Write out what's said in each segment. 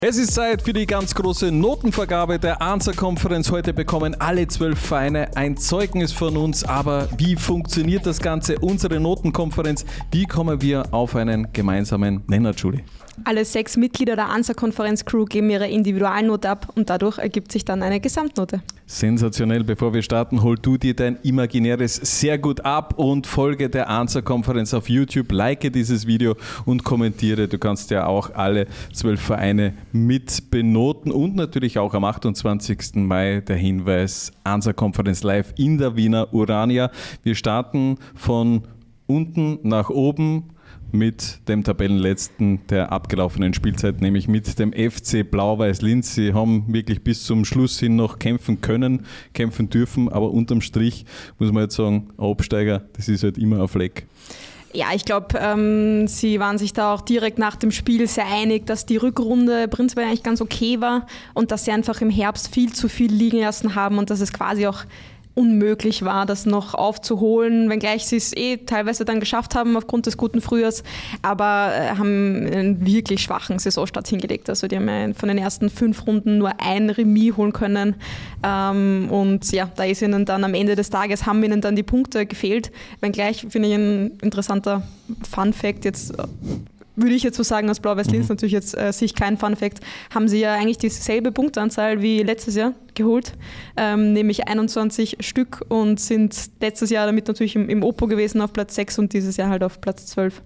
Es ist Zeit für die ganz große Notenvergabe der ANSA-Konferenz. Heute bekommen alle 12 Vereine ein Zeugnis von uns. Aber wie funktioniert das Ganze, unsere Notenkonferenz? Wie kommen wir auf einen gemeinsamen Nenner, Julie? Alle 6 Mitglieder der ANSA-Konferenz-Crew geben ihre Individualnote ab und dadurch ergibt sich dann eine Gesamtnote. Sensationell. Bevor wir starten, hol du dir dein imaginäres sehr gut ab und folge der ANSA-Konferenz auf YouTube, like dieses Video und kommentiere. Du kannst ja auch alle 12 Vereine mit benoten und natürlich auch am 28. Mai der Hinweis, ANSA-Konferenz live in der Wiener Urania. Wir starten von unten nach oben mit dem Tabellenletzten der abgelaufenen Spielzeit, nämlich mit dem FC Blau-Weiß Linz. Sie haben wirklich bis zum Schluss hin noch kämpfen können, kämpfen dürfen, aber unterm Strich muss man jetzt sagen, Absteiger, das ist halt immer ein Fleck. Ja, ich glaube, sie waren sich da auch direkt nach dem Spiel sehr einig, dass die Rückrunde prinzipiell eigentlich ganz okay war und dass sie einfach im Herbst viel zu viel liegen lassen haben und dass es quasi auch unmöglich war, das noch aufzuholen, wenngleich sie es teilweise dann geschafft haben aufgrund des guten Frühjahrs, aber haben einen wirklich schwachen Saisonstart hingelegt. Also die haben von den ersten 5 Runden nur ein Remis holen können und ja, da ist ihnen dann am Ende des Tages, haben ihnen dann die Punkte gefehlt, wenngleich finde ich ein interessanter Fun-Fact jetzt, würde ich jetzt so sagen, aus Blau-Weiß Linz, natürlich jetzt sich kein Fun-Fact, haben sie ja eigentlich dieselbe Punktanzahl wie letztes Jahr geholt, nämlich 21 Stück und sind letztes Jahr damit natürlich im Oppo gewesen auf Platz 6 und dieses Jahr halt auf Platz 12.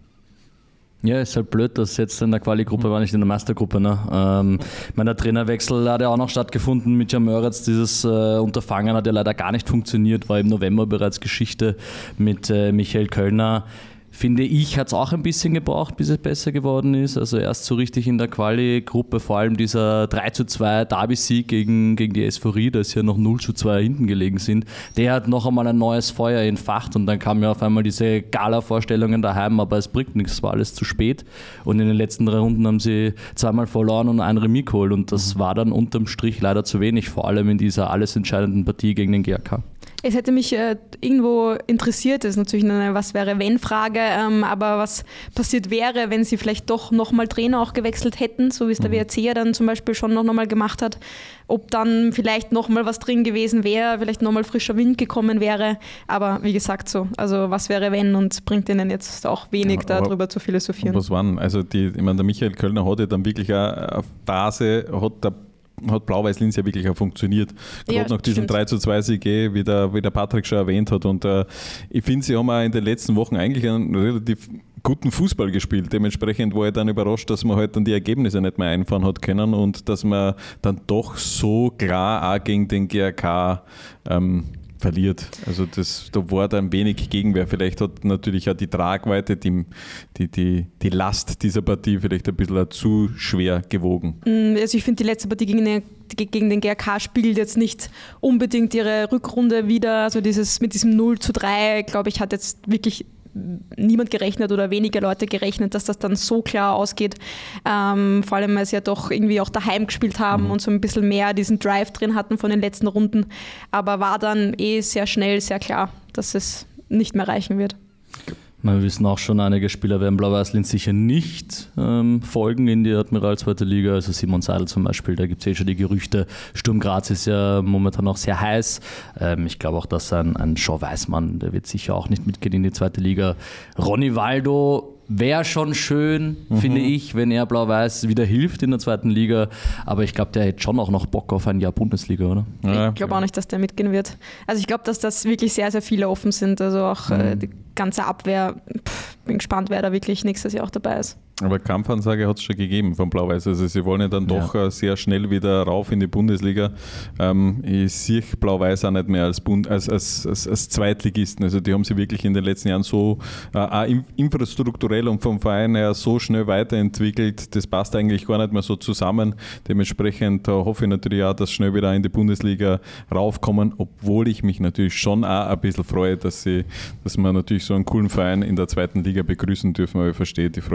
Ja, ist halt blöd, dass jetzt in der Quali-Gruppe war, nicht in der Meistergruppe. Ne? Der Trainerwechsel hat ja auch noch stattgefunden mit Jan Möritz. Dieses Unterfangen hat ja leider gar nicht funktioniert, war im November bereits Geschichte mit Michael Kölner. Finde ich, hat es auch ein bisschen gebraucht, bis es besser geworden ist. Also erst so richtig in der Quali-Gruppe, vor allem dieser 3:2 Derby-Sieg gegen die SV Ried, als sie ja noch 0:2 hinten gelegen sind, der hat noch einmal ein neues Feuer entfacht und dann kamen ja auf einmal diese Gala-Vorstellungen daheim, aber es bringt nichts, es war alles zu spät. Und in den letzten 3 Runden haben sie 2-mal verloren und ein Remis geholt und das war dann unterm Strich leider zu wenig, vor allem in dieser alles entscheidenden Partie gegen den GAK. Es hätte mich irgendwo interessiert, das ist natürlich eine Was-wäre-wenn-Frage, aber was passiert wäre, wenn sie vielleicht doch nochmal Trainer auch gewechselt hätten, so wie es der WRC ja dann zum Beispiel schon nochmal gemacht hat, ob dann vielleicht nochmal was drin gewesen wäre, vielleicht nochmal frischer Wind gekommen wäre, aber wie gesagt so, also was wäre wenn und bringt ihnen jetzt auch wenig darüber zu philosophieren. Was waren, also der Michael Kölner hat ja dann wirklich eine Phase, hat Blau-Weiß Linz ja wirklich auch funktioniert. Gerade nach diesem 3:2 Sieg, wie der Patrick schon erwähnt hat. Und ich finde, sie haben auch in den letzten Wochen eigentlich einen relativ guten Fußball gespielt. Dementsprechend war ich dann überrascht, dass man halt dann die Ergebnisse nicht mehr einfahren hat können und dass man dann doch so klar auch gegen den GAK verliert. Also da war dann wenig Gegenwehr. Vielleicht hat natürlich auch die Tragweite, die Last dieser Partie vielleicht ein bisschen zu schwer gewogen. Also ich finde, die letzte Partie gegen den GAK spiegelt jetzt nicht unbedingt ihre Rückrunde wieder. Also mit diesem 0:3, glaube ich, hat jetzt wirklich niemand gerechnet oder weniger Leute gerechnet, dass das dann so klar ausgeht. Vor allem, weil sie ja doch irgendwie auch daheim gespielt haben und so ein bisschen mehr diesen Drive drin hatten von den letzten Runden. Aber war dann sehr schnell, sehr klar, dass es nicht mehr reichen wird. Wir wissen auch schon, einige Spieler werden Blau-Weiß Linz sicher nicht folgen in die Admiral 2. Liga. Also Simon Seidel zum Beispiel, da gibt es schon die Gerüchte. Sturm Graz ist ja momentan auch sehr heiß. Ich glaube auch, dass ein Jean Weismann, der wird sicher auch nicht mitgehen in die 2. Liga. Ronny Waldo wäre schon schön, finde ich, wenn er Blau-Weiß wieder hilft in der 2. Liga. Aber ich glaube, der hätte schon auch noch Bock auf ein Jahr Bundesliga, oder? Ich glaube auch nicht, dass der mitgehen wird. Also ich glaube, dass das wirklich sehr, sehr viele offen sind. Also auch die ganze Abwehr. Bin gespannt, wer da wirklich nächstes Jahr auch dabei ist. Aber Kampfansage hat es schon gegeben von Blau-Weiß. Also sie wollen ja dann doch sehr schnell wieder rauf in die Bundesliga. Ich sehe Blau-Weiß auch nicht mehr als Zweitligisten. Also die haben sich wirklich in den letzten Jahren so infrastrukturell und vom Verein her so schnell weiterentwickelt. Das passt eigentlich gar nicht mehr so zusammen. Dementsprechend hoffe ich natürlich auch, dass sie schnell wieder in die Bundesliga raufkommen, obwohl ich mich natürlich schon auch ein bisschen freue, dass wir natürlich so einen coolen Verein in der 2. Liga begrüßen dürfen. Aber ich verstehe die Freude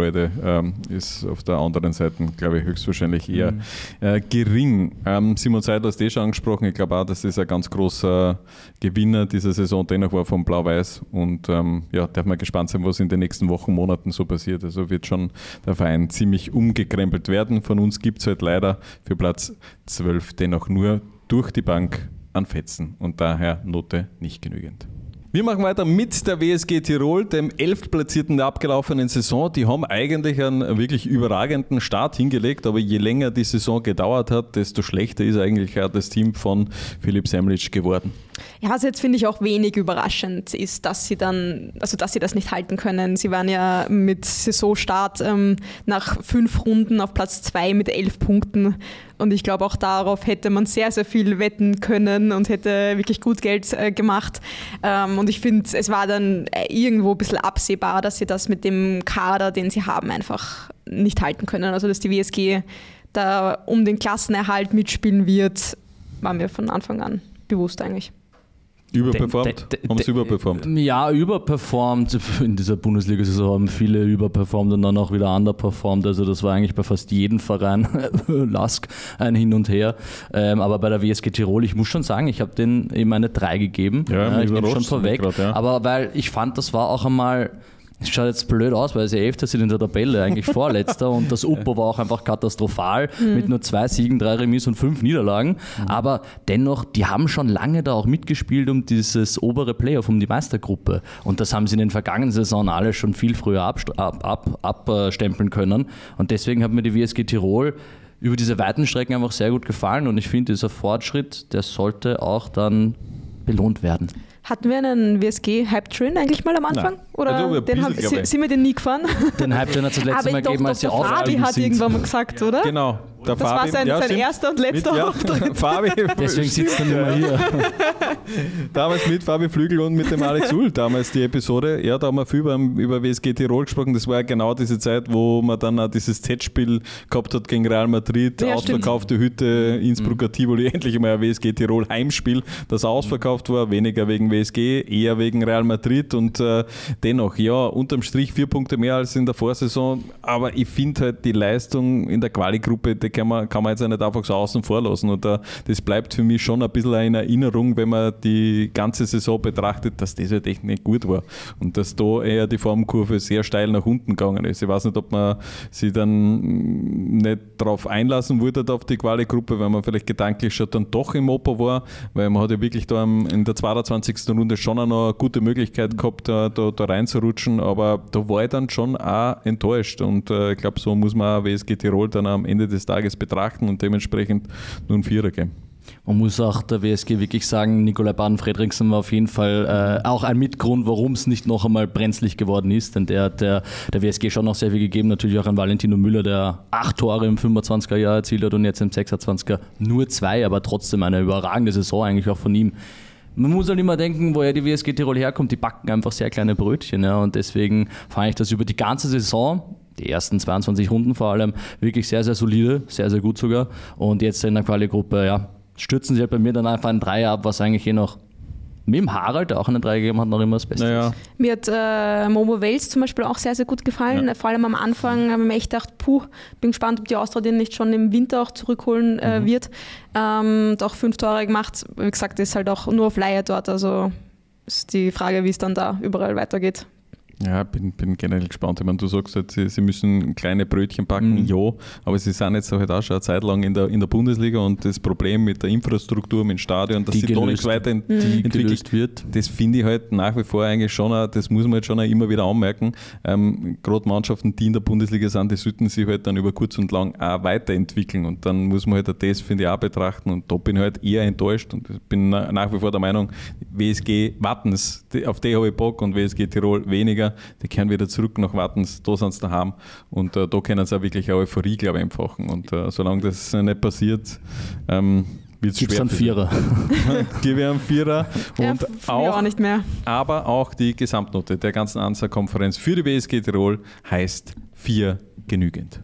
ist auf der anderen Seite, glaube ich, höchstwahrscheinlich eher gering. Simon Seidler hast du schon angesprochen. Ich glaube auch, dass das ein ganz großer Gewinner dieser Saison dennoch war von Blau-Weiß. Und darf man gespannt sein, was in den nächsten Wochen, Monaten so passiert. Also wird schon der Verein ziemlich umgekrempelt werden. Von uns gibt es halt leider für Platz 12 dennoch nur durch die Bank an Fetzen und daher Note nicht genügend. Wir machen weiter mit der WSG Tirol, dem 11. Platzierten der abgelaufenen Saison. Die haben eigentlich einen wirklich überragenden Start hingelegt, aber je länger die Saison gedauert hat, desto schlechter ist eigentlich auch das Team von Philipp Semlitsch geworden. Ja, was jetzt finde ich auch wenig überraschend ist, dass sie das nicht halten können. Sie waren ja mit Saisonstart nach 5 Runden auf Platz 2 mit 11 Punkten. Und ich glaube, auch darauf hätte man sehr, sehr viel wetten können und hätte wirklich gut Geld gemacht. Und ich finde, es war dann irgendwo ein bisschen absehbar, dass sie das mit dem Kader, den sie haben, einfach nicht halten können. Also, dass die WSG da um den Klassenerhalt mitspielen wird, war mir von Anfang an bewusst eigentlich. Überperformt? Haben sie überperformt? Ja, überperformt. In dieser Bundesliga-Saison haben viele überperformt und dann auch wieder underperformt. Also das war eigentlich bei fast jedem Verein Lask ein Hin und Her. Aber bei der WSG Tirol, ich muss schon sagen, ich habe denen eben eine 3 gegeben. Ja, ich nehme schon vorweg. Grad, ja. Aber weil ich fand, das war auch einmal... Es schaut jetzt blöd aus, weil sie 11. sind in der Tabelle, eigentlich Vorletzter und das Uppo war auch einfach katastrophal mit nur 2 Siegen, 3 Remis und 5 Niederlagen. Aber dennoch, die haben schon lange da auch mitgespielt um dieses obere Playoff, um die Meistergruppe. Und das haben sie in den vergangenen Saisonen alle schon viel früher abstempeln können. Und deswegen hat mir die WSG Tirol über diese weiten Strecken einfach sehr gut gefallen und ich finde, dieser Fortschritt, der sollte auch dann belohnt werden. Hatten wir einen WSG-Hype-Train eigentlich mal am Anfang? Nein. Oder also sind wir den nie gefahren? Den Hype-Train hat es das letzte Mal gegeben, als sie Fabi hat irgendwann mal gesagt, oder? Genau. Das war sein erster und letzter Auftritt. Fabi. Deswegen sitzt er nicht mehr hier. Damals mit Fabi Flügel und mit dem Alex Uhl, damals die Episode. Ja, da haben wir viel über WSG Tirol gesprochen. Das war ja genau diese Zeit, wo man dann auch dieses Z-Spiel gehabt hat gegen Real Madrid, ja, ausverkaufte Hütte, Innsbrucker Tivoli, endlich einmal ein WSG Tirol Heimspiel, das ausverkauft war, weniger wegen WSG, eher wegen Real Madrid und dennoch, ja, unterm Strich 4 Punkte mehr als in der Vorsaison, aber ich finde halt die Leistung in der Quali-Gruppe, die kann man jetzt auch nicht einfach so außen vor lassen und das bleibt für mich schon ein bisschen in Erinnerung, wenn man die ganze Saison betrachtet, dass das halt echt nicht gut war und dass da eher die Formkurve sehr steil nach unten gegangen ist. Ich weiß nicht, ob man sich dann nicht darauf einlassen wollte auf die Quali-Gruppe, weil man vielleicht gedanklich schon dann doch im Opa war, weil man hat ja wirklich da in der 22. Runde schon noch eine gute Möglichkeit gehabt, da reinzurutschen, aber da war ich dann schon auch enttäuscht und ich glaube, so muss man auch WSG Tirol dann am Ende des Tages betrachten und dementsprechend nur einen 4er geben. Man muss auch der WSG wirklich sagen, Nikolai Baden-Fredriksen war auf jeden Fall auch ein Mitgrund, warum es nicht noch einmal brenzlig geworden ist, denn der hat der WSG schon noch sehr viel gegeben, natürlich auch an Valentino Müller, der 8 Tore im 25er Jahr erzielt hat und jetzt im 26er nur 2, aber trotzdem eine überragende Saison eigentlich auch von ihm. Man muss halt immer denken, woher die WSG Tirol herkommt, die backen einfach sehr kleine Brötchen, ja, und deswegen fand ich das über die ganze Saison, die ersten 22 Runden vor allem, wirklich sehr, sehr solide, sehr, sehr gut sogar und jetzt in der Quali-Gruppe, ja, stürzen sie halt bei mir dann einfach ein 3 ab, was eigentlich noch mit dem Harald, der auch eine 3 gegeben hat, noch immer das Beste ist. Mir hat Momo Wels zum Beispiel auch sehr, sehr gut gefallen. Ja. Vor allem am Anfang habe ich mir echt gedacht, bin gespannt, ob die Austria den nicht schon im Winter auch zurückholen wird. Und auch 5 Tore gemacht. Wie gesagt, ist halt auch nur auf Leihe dort. Also ist die Frage, wie es dann da überall weitergeht. Ja, bin generell gespannt. Ich meine, du sagst halt, sie müssen kleine Brötchen backen, ja, aber sie sind jetzt halt auch schon eine Zeit lang in der Bundesliga und das Problem mit der Infrastruktur, mit dem Stadion, dass sich da nichts weiterentwickelt wird, das finde ich halt nach wie vor eigentlich schon, das muss man halt schon immer wieder anmerken. Gerade Mannschaften, die in der Bundesliga sind, die sollten sich halt dann über kurz und lang auch weiterentwickeln und dann muss man halt auch das, finde ich, auch betrachten und da bin ich halt eher enttäuscht und bin nach wie vor der Meinung, WSG Wattens, auf die habe ich Bock und WSG Tirol weniger. Die kehren wieder zurück nach Wattens, da sind sie daheim und da können sie auch wirklich eine Euphorie, glaube ich, empfachen. Und solange das nicht passiert, wird es schwer. Gibt's einen 4er. Gebe ich einen 4er. Und ja, auch nicht mehr. Aber auch die Gesamtnote der ganzen Ansa-Konferenz für die WSG Tirol heißt 4 genügend.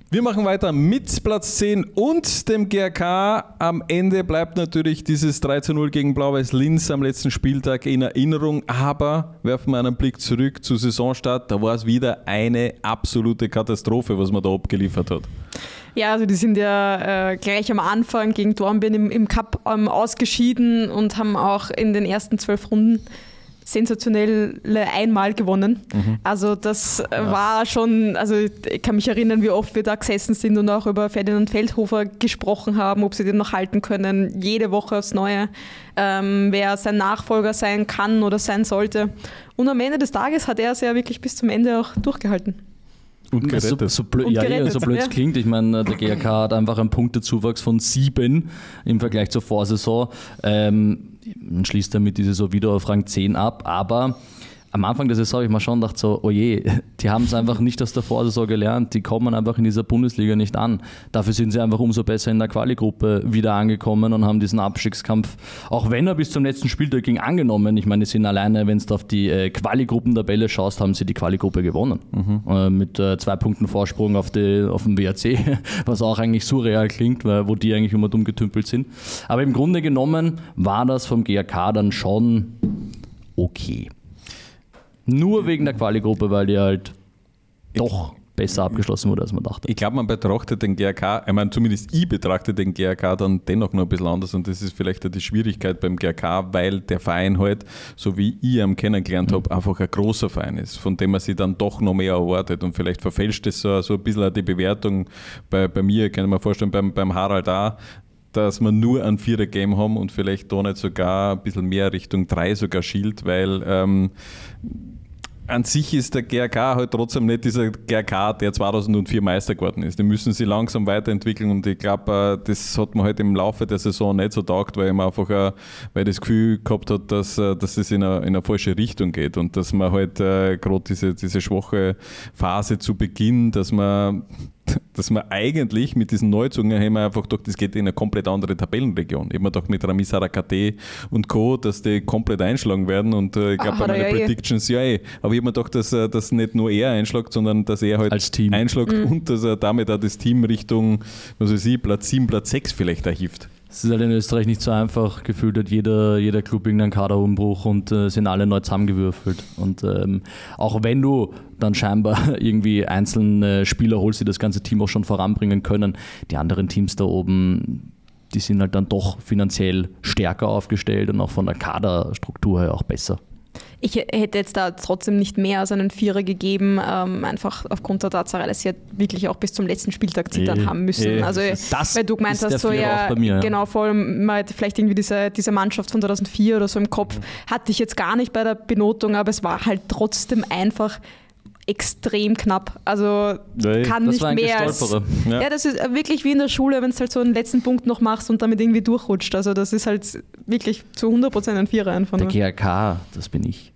Wir machen weiter mit Platz 10 und dem GRK. Am Ende bleibt natürlich dieses 3:0 gegen Blau-Weiß Linz am letzten Spieltag in Erinnerung. Aber werfen wir einen Blick zurück zu Saisonstart. Da war es wieder eine absolute Katastrophe, was man da abgeliefert hat. Ja, also die sind ja gleich am Anfang gegen Dornbirn im Cup ausgeschieden und haben auch in den ersten 12 Runden sensationell einmal gewonnen. Also das war schon, also ich kann mich erinnern, wie oft wir da gesessen sind und auch über Ferdinand Feldhofer gesprochen haben, ob sie den noch halten können, jede Woche aufs Neue, wer sein Nachfolger sein kann oder sein sollte. Und am Ende des Tages hat er es ja wirklich bis zum Ende auch durchgehalten. Und gerettet. So blöd es klingt. Ich meine, der GRK hat einfach einen Punktezuwachs von 7 im Vergleich zur Vorsaison. Man schließt damit die Saison wieder auf Rang 10 ab, aber am Anfang der Saison habe ich mir schon gedacht, so, oh je, die haben es einfach nicht aus der Vorsaison gelernt, die kommen einfach in dieser Bundesliga nicht an. Dafür sind sie einfach umso besser in der Quali-Gruppe wieder angekommen und haben diesen Abstiegskampf, auch wenn er bis zum letzten Spieltag ging, angenommen. Ich meine, die sind alleine, wenn du auf die Quali-Gruppentabelle schaust, haben sie die Quali-Gruppe gewonnen. Mit 2 Punkten Vorsprung auf den WRC, was auch eigentlich surreal klingt, weil wo die eigentlich immer dumm getümpelt sind. Aber im Grunde genommen war das vom GRK dann schon okay. Nur wegen der Quali-Gruppe, weil die halt doch besser abgeschlossen wurde, als man dachte. Ich glaube, man betrachtet den GRK, ich meine, zumindest ich betrachte den GRK dann dennoch noch ein bisschen anders und das ist vielleicht die Schwierigkeit beim GRK, weil der Verein halt, so wie ich ihn kennengelernt habe, einfach ein großer Verein ist, von dem man sich dann doch noch mehr erwartet und vielleicht verfälscht das so ein bisschen die Bewertung bei mir, kann ich mir vorstellen, beim Harald auch, dass wir nur ein 4er-Game haben und vielleicht da nicht sogar ein bisschen mehr Richtung 3 sogar schielt, weil an sich ist der GRK halt trotzdem nicht dieser GRK, der 2004 Meister geworden ist. Die müssen sich langsam weiterentwickeln und ich glaube, das hat man halt im Laufe der Saison nicht so taugt, weil man einfach weil das Gefühl gehabt hat, dass es in eine falsche Richtung geht und dass man halt gerade diese schwache Phase zu Beginn, dass man eigentlich mit diesen Neuzugängen haben wir einfach gedacht, das geht in eine komplett andere Tabellenregion. Ich habe mir gedacht, mit Ramiz Harakate und Co., dass die komplett einschlagen werden und ich glaube, bei meinen Predictions, aber ich habe mir gedacht, dass nicht nur er einschlägt, sondern dass er halt als Team einschlägt und dass er damit auch das Team Richtung, was weiß ich, Platz 7, Platz 6 vielleicht erhieft. Es ist halt in Österreich nicht so einfach. Gefühlt hat jeder Club irgendeinen Kaderumbruch und sind alle neu zusammengewürfelt. Und auch wenn du dann scheinbar irgendwie einzelne Spieler holst, die das ganze Team auch schon voranbringen können, die anderen Teams da oben, die sind halt dann doch finanziell stärker aufgestellt und auch von der Kaderstruktur her auch besser. Ich hätte jetzt da trotzdem nicht mehr als einen Vierer gegeben, einfach aufgrund der Tatsache, dass sie ja wirklich auch bis zum letzten Spieltag zittern haben müssen. Also weil du gemeint hast, so genau, vor allem man hat vielleicht irgendwie diese Mannschaft von 2004 oder so im Kopf, hatte ich jetzt gar nicht bei der Benotung, aber es war halt trotzdem einfach extrem knapp. Also kann nicht mehr als... Ja, das ist wirklich wie in der Schule, wenn du halt so einen letzten Punkt noch machst und damit irgendwie durchrutscht. Also das ist halt wirklich zu 100% ein Vierer einfach. Der GRK, das bin ich.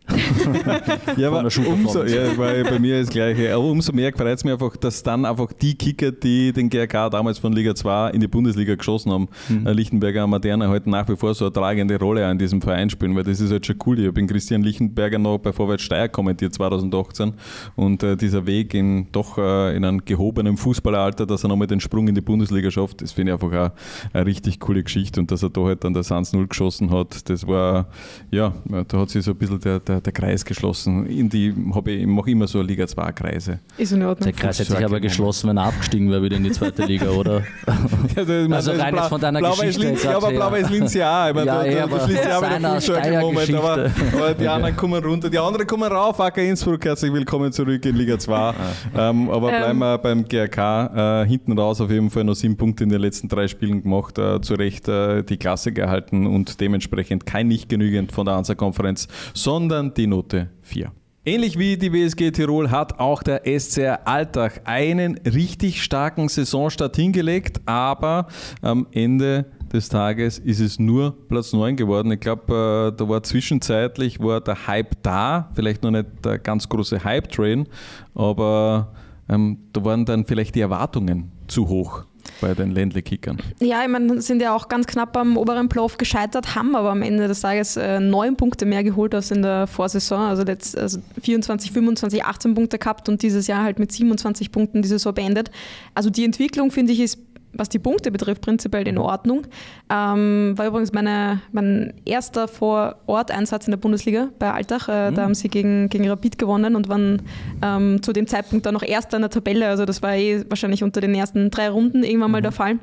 Ja, aber weil bei mir ist das Gleiche. Aber umso mehr freut es mich einfach, dass dann einfach die Kicker, die den GRK damals von Liga 2 in die Bundesliga geschossen haben, Lichtenberger, Maderna, halt nach wie vor so eine tragende Rolle in diesem Verein spielen, weil das ist halt schon cool. Ich habe den Christian Lichtenberger noch bei Vorwärts Steyr kommentiert 2018 und dieser Weg in einem gehobenen Fußballeralter, dass er nochmal den Sprung in die Bundesliga schafft, das finde ich einfach auch eine richtig coole Geschichte und dass er da halt dann das 1-0 geschossen hat, das war, ja, da hat sich so ein bisschen der Kreis geschlossen. Ich mache immer so Liga 2 Kreise. Ist in Ordnung. Der Kreis hat sich aber geschlossen, wenn er abgestiegen wäre wieder in die zweite Liga, oder? Also rein jetzt von deiner Geschichte. Ja, aber Blau-Weiß Linz ja. Ich meine, da schließt ja wieder Fußschlag im Moment. Aber die anderen kommen runter. Die anderen kommen rauf. AK Innsbruck, herzlich willkommen zurück in Liga 2. Aber bleiben wir beim GRK. Hinten raus auf jeden Fall noch 7 Punkte in den letzten 3 Spielen gemacht. Zu Recht die Klasse gehalten und dementsprechend kein nicht genügend von der Hansa-Konferenz, sondern die Note 4. Ähnlich wie die WSG Tirol hat auch der SCR Altach einen richtig starken Saisonstart hingelegt, aber am Ende des Tages ist es nur Platz 9 geworden. Ich glaube, da war zwischenzeitlich der Hype da, vielleicht noch nicht der ganz große Hype-Train, aber da waren dann vielleicht die Erwartungen zu hoch. bei den Ländle-Kickern. Ja, ich meine, sind ja auch ganz knapp am oberen Playoff gescheitert, haben aber am Ende des Tages 9 Punkte mehr geholt als in der Vorsaison. Also 24, 25, 18 Punkte gehabt und dieses Jahr halt mit 27 Punkten die Saison beendet. Also die Entwicklung, finde ich, ist, was die Punkte betrifft, prinzipiell in Ordnung. War übrigens mein erster Vor-Ort-Einsatz in der Bundesliga bei Altach. Da haben sie gegen Rapid gewonnen und waren zu dem Zeitpunkt dann noch Erster in der Tabelle. Also das war wahrscheinlich unter den ersten 3 Runden irgendwann mal der Fall.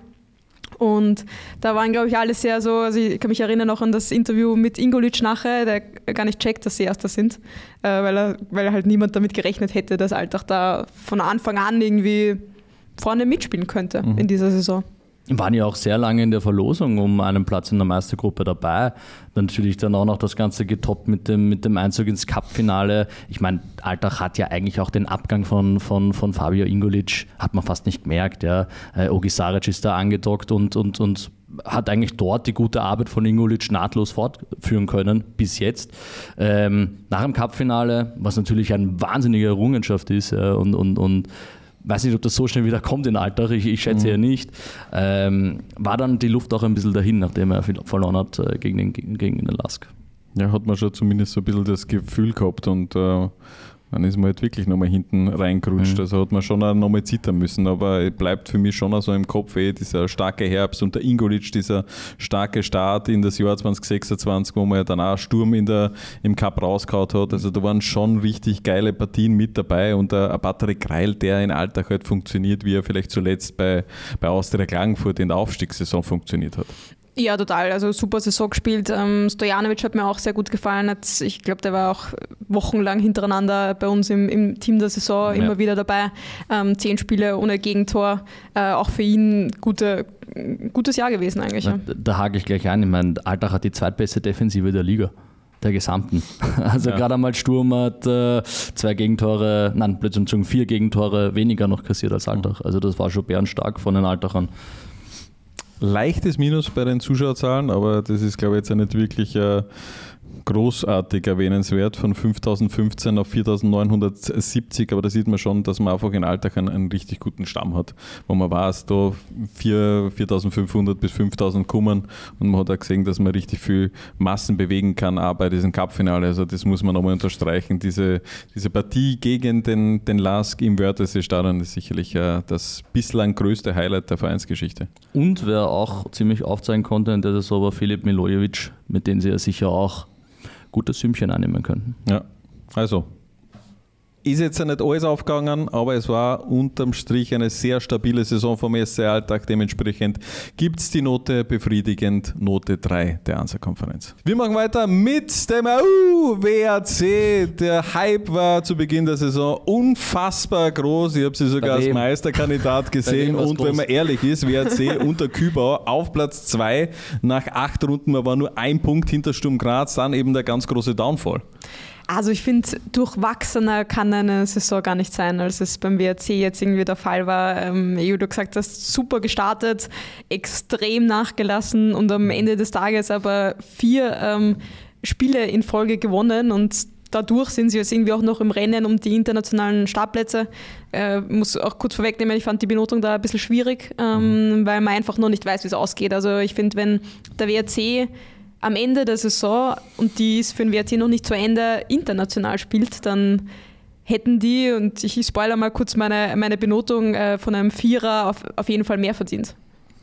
Und da waren, glaube ich, alle sehr so, also ich kann mich erinnern noch an das Interview mit Ingolic nachher, der gar nicht checkt, dass sie Erster sind, weil halt niemand damit gerechnet hätte, dass Altach da von Anfang an irgendwie vorne mitspielen könnte in dieser Saison. Waren ja auch sehr lange in der Verlosung um einen Platz in der Meistergruppe dabei. Natürlich dann auch noch das Ganze getoppt mit dem Einzug ins Cup-Finale. Ich meine, Altach hat ja eigentlich auch den Abgang von Fabio Ingolic, hat man fast nicht gemerkt. Ja. Ogi Saric ist da angedockt und hat eigentlich dort die gute Arbeit von Ingolic nahtlos fortführen können, bis jetzt. Nach dem Cup-Finale, was natürlich eine wahnsinnige Errungenschaft ist und weiß nicht, ob das so schnell wieder kommt in Altach, ich schätze ja nicht. War dann die Luft auch ein bisschen dahin, nachdem er verloren hat gegen den Lask. Ja, hat man schon zumindest so ein bisschen das Gefühl gehabt und dann ist man halt wirklich nochmal hinten reingerutscht. Also hat man schon auch nochmal zittern müssen, aber es bleibt für mich schon auch so im Kopf dieser starke Herbst und der Ingolic, dieser starke Start in das Jahr 2026, wo man ja dann auch Sturm im Cup rausgehauen hat. Also da waren schon richtig geile Partien mit dabei und ein Patrick Greil, der in Altach halt funktioniert, wie er vielleicht zuletzt bei Austria Klagenfurt in der Aufstiegssaison funktioniert hat. Ja, total. Also super Saison gespielt. Stojanovic hat mir auch sehr gut gefallen. Ich glaube, der war auch wochenlang hintereinander bei uns im Team der Saison immer wieder dabei. 10 Spiele ohne Gegentor. Auch für ihn gutes Jahr gewesen eigentlich. Ja. Da hake ich gleich ein. Ich meine, Altach hat die zweitbeste Defensive der Liga. Der gesamten. Also gerade einmal Sturm hat 4 Gegentore weniger noch kassiert als Altach. Also das war schon bärenstark von den Altachern. Leichtes Minus bei den Zuschauerzahlen, aber das ist, glaube ich, jetzt nicht wirklich großartig erwähnenswert, von 5.015 auf 4.970, aber da sieht man schon, dass man einfach in Altach einen richtig guten Stamm hat, wo man weiß, da 4.500 bis 5.000 kommen und man hat auch gesehen, dass man richtig viel Massen bewegen kann, auch bei diesem Cup-Finale, also das muss man nochmal unterstreichen, diese Partie gegen den Lask im Wörthersee-Stadion ist sicherlich das bislang größte Highlight der Vereinsgeschichte. Und wer auch ziemlich aufzeigen konnte in der Saison war Filip Milojevic, mit dem sie ja sicher auch gutes Sümmchen annehmen könnten. Ja, also ist jetzt ja nicht alles aufgegangen, aber es war unterm Strich eine sehr stabile Saison vom SC Altach. Dementsprechend gibt es die Note befriedigend, Note 3 der Ansa-Konferenz. Wir machen weiter mit dem WAC. Der Hype war zu Beginn der Saison unfassbar groß. Ich habe sie sogar als Meisterkandidat gesehen. Und wenn man ehrlich ist, WAC unter Kübau auf Platz 2 nach 8 Runden. Man war nur 1 Punkt hinter Sturm Graz, dann eben der ganz große Downfall. Also ich finde, durchwachsener kann eine Saison gar nicht sein, als es beim WRC jetzt irgendwie der Fall war. Wie du gesagt hast, super gestartet, extrem nachgelassen und am Ende des Tages aber 4 Spiele in Folge gewonnen und dadurch sind sie jetzt irgendwie auch noch im Rennen um die internationalen Startplätze. Muss auch kurz vorwegnehmen, ich fand die Benotung da ein bisschen schwierig, weil man einfach noch nicht weiß, wie es ausgeht. Also ich finde, wenn der WRC am Ende der Saison, und die ist für den WRC noch nicht zu Ende, international spielt, dann hätten die, und ich spoilere mal kurz meine Benotung, von einem 4er auf jeden Fall mehr verdient.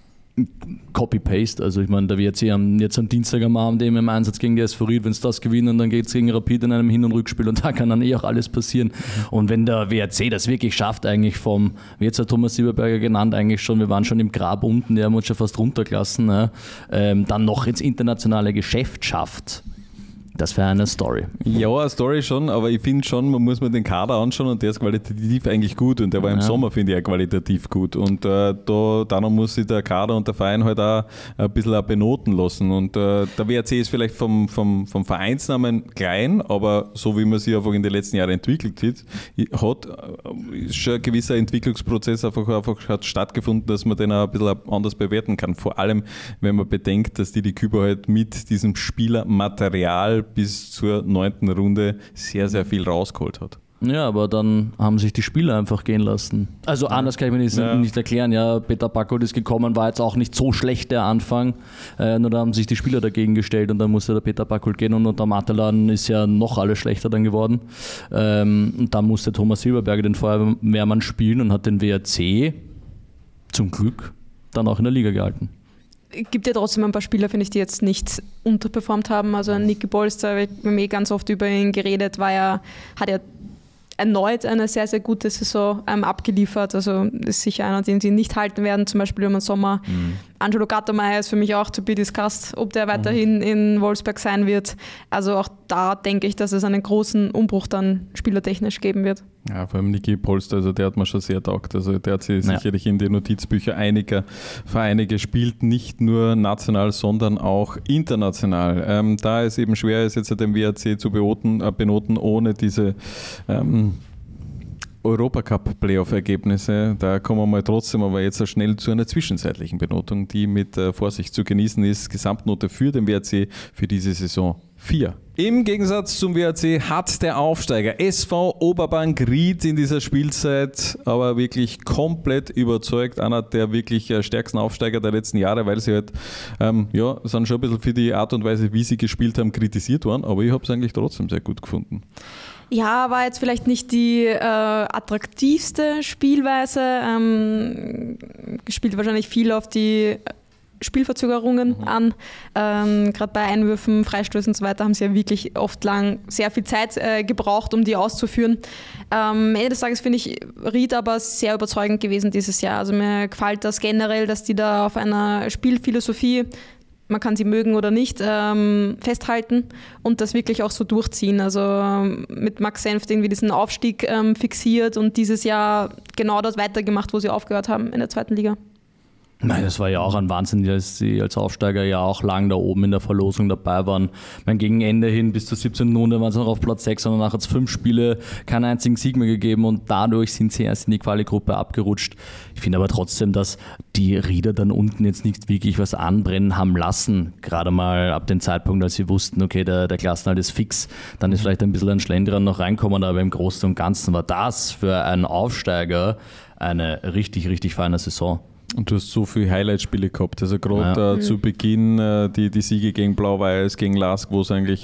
Copy-Paste, also ich meine, der WRC haben jetzt am Dienstag am Abend eben im Einsatz gegen die SV Ried, wenn sie das gewinnen, dann geht es gegen Rapid in einem Hin- und Rückspiel und da kann dann auch alles passieren. Und wenn der WRC das wirklich schafft, eigentlich wie jetzt hat Thomas Sieberberger genannt, eigentlich schon, wir waren schon im Grab unten, die haben uns schon fast runtergelassen, dann noch ins internationale Geschäft schafft, das wäre eine Story. Ja, eine Story schon, aber ich finde schon, man muss den Kader anschauen und der ist qualitativ eigentlich gut und der war im Sommer, finde ich, auch qualitativ gut und dann muss sich der Kader und der Verein halt auch ein bisschen benoten lassen und der WRC ist vielleicht vom Vereinsnamen klein, aber so wie man sich einfach in den letzten Jahren entwickelt hat, ist schon ein gewisser Entwicklungsprozess einfach hat stattgefunden, dass man den auch ein bisschen anders bewerten kann. Vor allem, wenn man bedenkt, dass die Kübau halt mit diesem Spielermaterial bis zur 9. Runde sehr, sehr viel rausgeholt hat. Ja, aber dann haben sich die Spieler einfach gehen lassen. Also anders kann ich mir das nicht erklären. Ja, Peter Packold ist gekommen, war jetzt auch nicht so schlecht der Anfang. Nur da haben sich die Spieler dagegen gestellt und dann musste der Peter Packold gehen und unter Matelan ist ja noch alles schlechter dann geworden. Und dann musste Thomas Silberberger den Feuerwehrmann spielen und hat den WRC zum Glück dann auch in der Liga gehalten. Gibt ja trotzdem ein paar Spieler, finde ich, die jetzt nicht unterperformt haben. Also Niki Polster, wir haben ganz oft über ihn geredet, hat ja erneut eine sehr, sehr gute Saison abgeliefert. Also ist sicher einer, den sie nicht halten werden, zum Beispiel im Sommer. Angelo Gattermeier ist für mich auch to be discussed, ob der weiterhin in Wolfsberg sein wird. Also auch da denke ich, dass es einen großen Umbruch dann spielertechnisch geben wird. Ja, vor allem Niki Polster, also der hat mir schon sehr taugt. Also der hat sich sicherlich in die Notizbücher einiger Vereine gespielt, nicht nur national, sondern auch international. Da es eben schwer ist, jetzt den WRC zu benoten, ohne diese Europacup-Playoff-Ergebnisse. Da kommen wir mal trotzdem aber jetzt schnell zu einer zwischenzeitlichen Benotung, die mit Vorsicht zu genießen ist. Gesamtnote für den WRC für diese Saison 4. Im Gegensatz zum WRC hat der Aufsteiger SV Oberbank Ried in dieser Spielzeit aber wirklich komplett überzeugt. Einer der wirklich stärksten Aufsteiger der letzten Jahre, weil sie halt, sind schon ein bisschen für die Art und Weise, wie sie gespielt haben, kritisiert worden. Aber ich habe es eigentlich trotzdem sehr gut gefunden. Ja, war jetzt vielleicht nicht die attraktivste Spielweise. Gespielt wahrscheinlich viel auf die Spielverzögerungen an. Gerade bei Einwürfen, Freistößen und so weiter haben sie ja wirklich oft lang sehr viel Zeit gebraucht, um die auszuführen. Am Ende des Tages finde ich Ried aber sehr überzeugend gewesen dieses Jahr. Also mir gefällt das generell, dass die da auf einer Spielphilosophie, man kann sie mögen oder nicht, festhalten und das wirklich auch so durchziehen. Also mit Max Senft irgendwie diesen Aufstieg fixiert und dieses Jahr genau dort weitergemacht, wo sie aufgehört haben in der 2. Liga. Nein, das war ja auch ein Wahnsinn, dass sie als Aufsteiger ja auch lang da oben in der Verlosung dabei waren. Gegen Ende hin bis zur 17. Runde waren sie noch auf Platz 6 und danach hat es 5 Spiele, keinen einzigen Sieg mehr gegeben und dadurch sind sie erst in die Quali-Gruppe abgerutscht. Ich finde aber trotzdem, dass die Rieder dann unten jetzt nicht wirklich was anbrennen haben lassen. Gerade mal ab dem Zeitpunkt, als sie wussten, okay, der Klassenerhalt ist fix, dann ist vielleicht ein bisschen ein Schlendrian noch reinkommen, aber im Großen und Ganzen war das für einen Aufsteiger eine richtig, richtig feine Saison. Und du hast so viele Highlight-Spiele gehabt. Also gerade zu Beginn die Siege gegen Blau-Weiß, gegen Lask, wo es eigentlich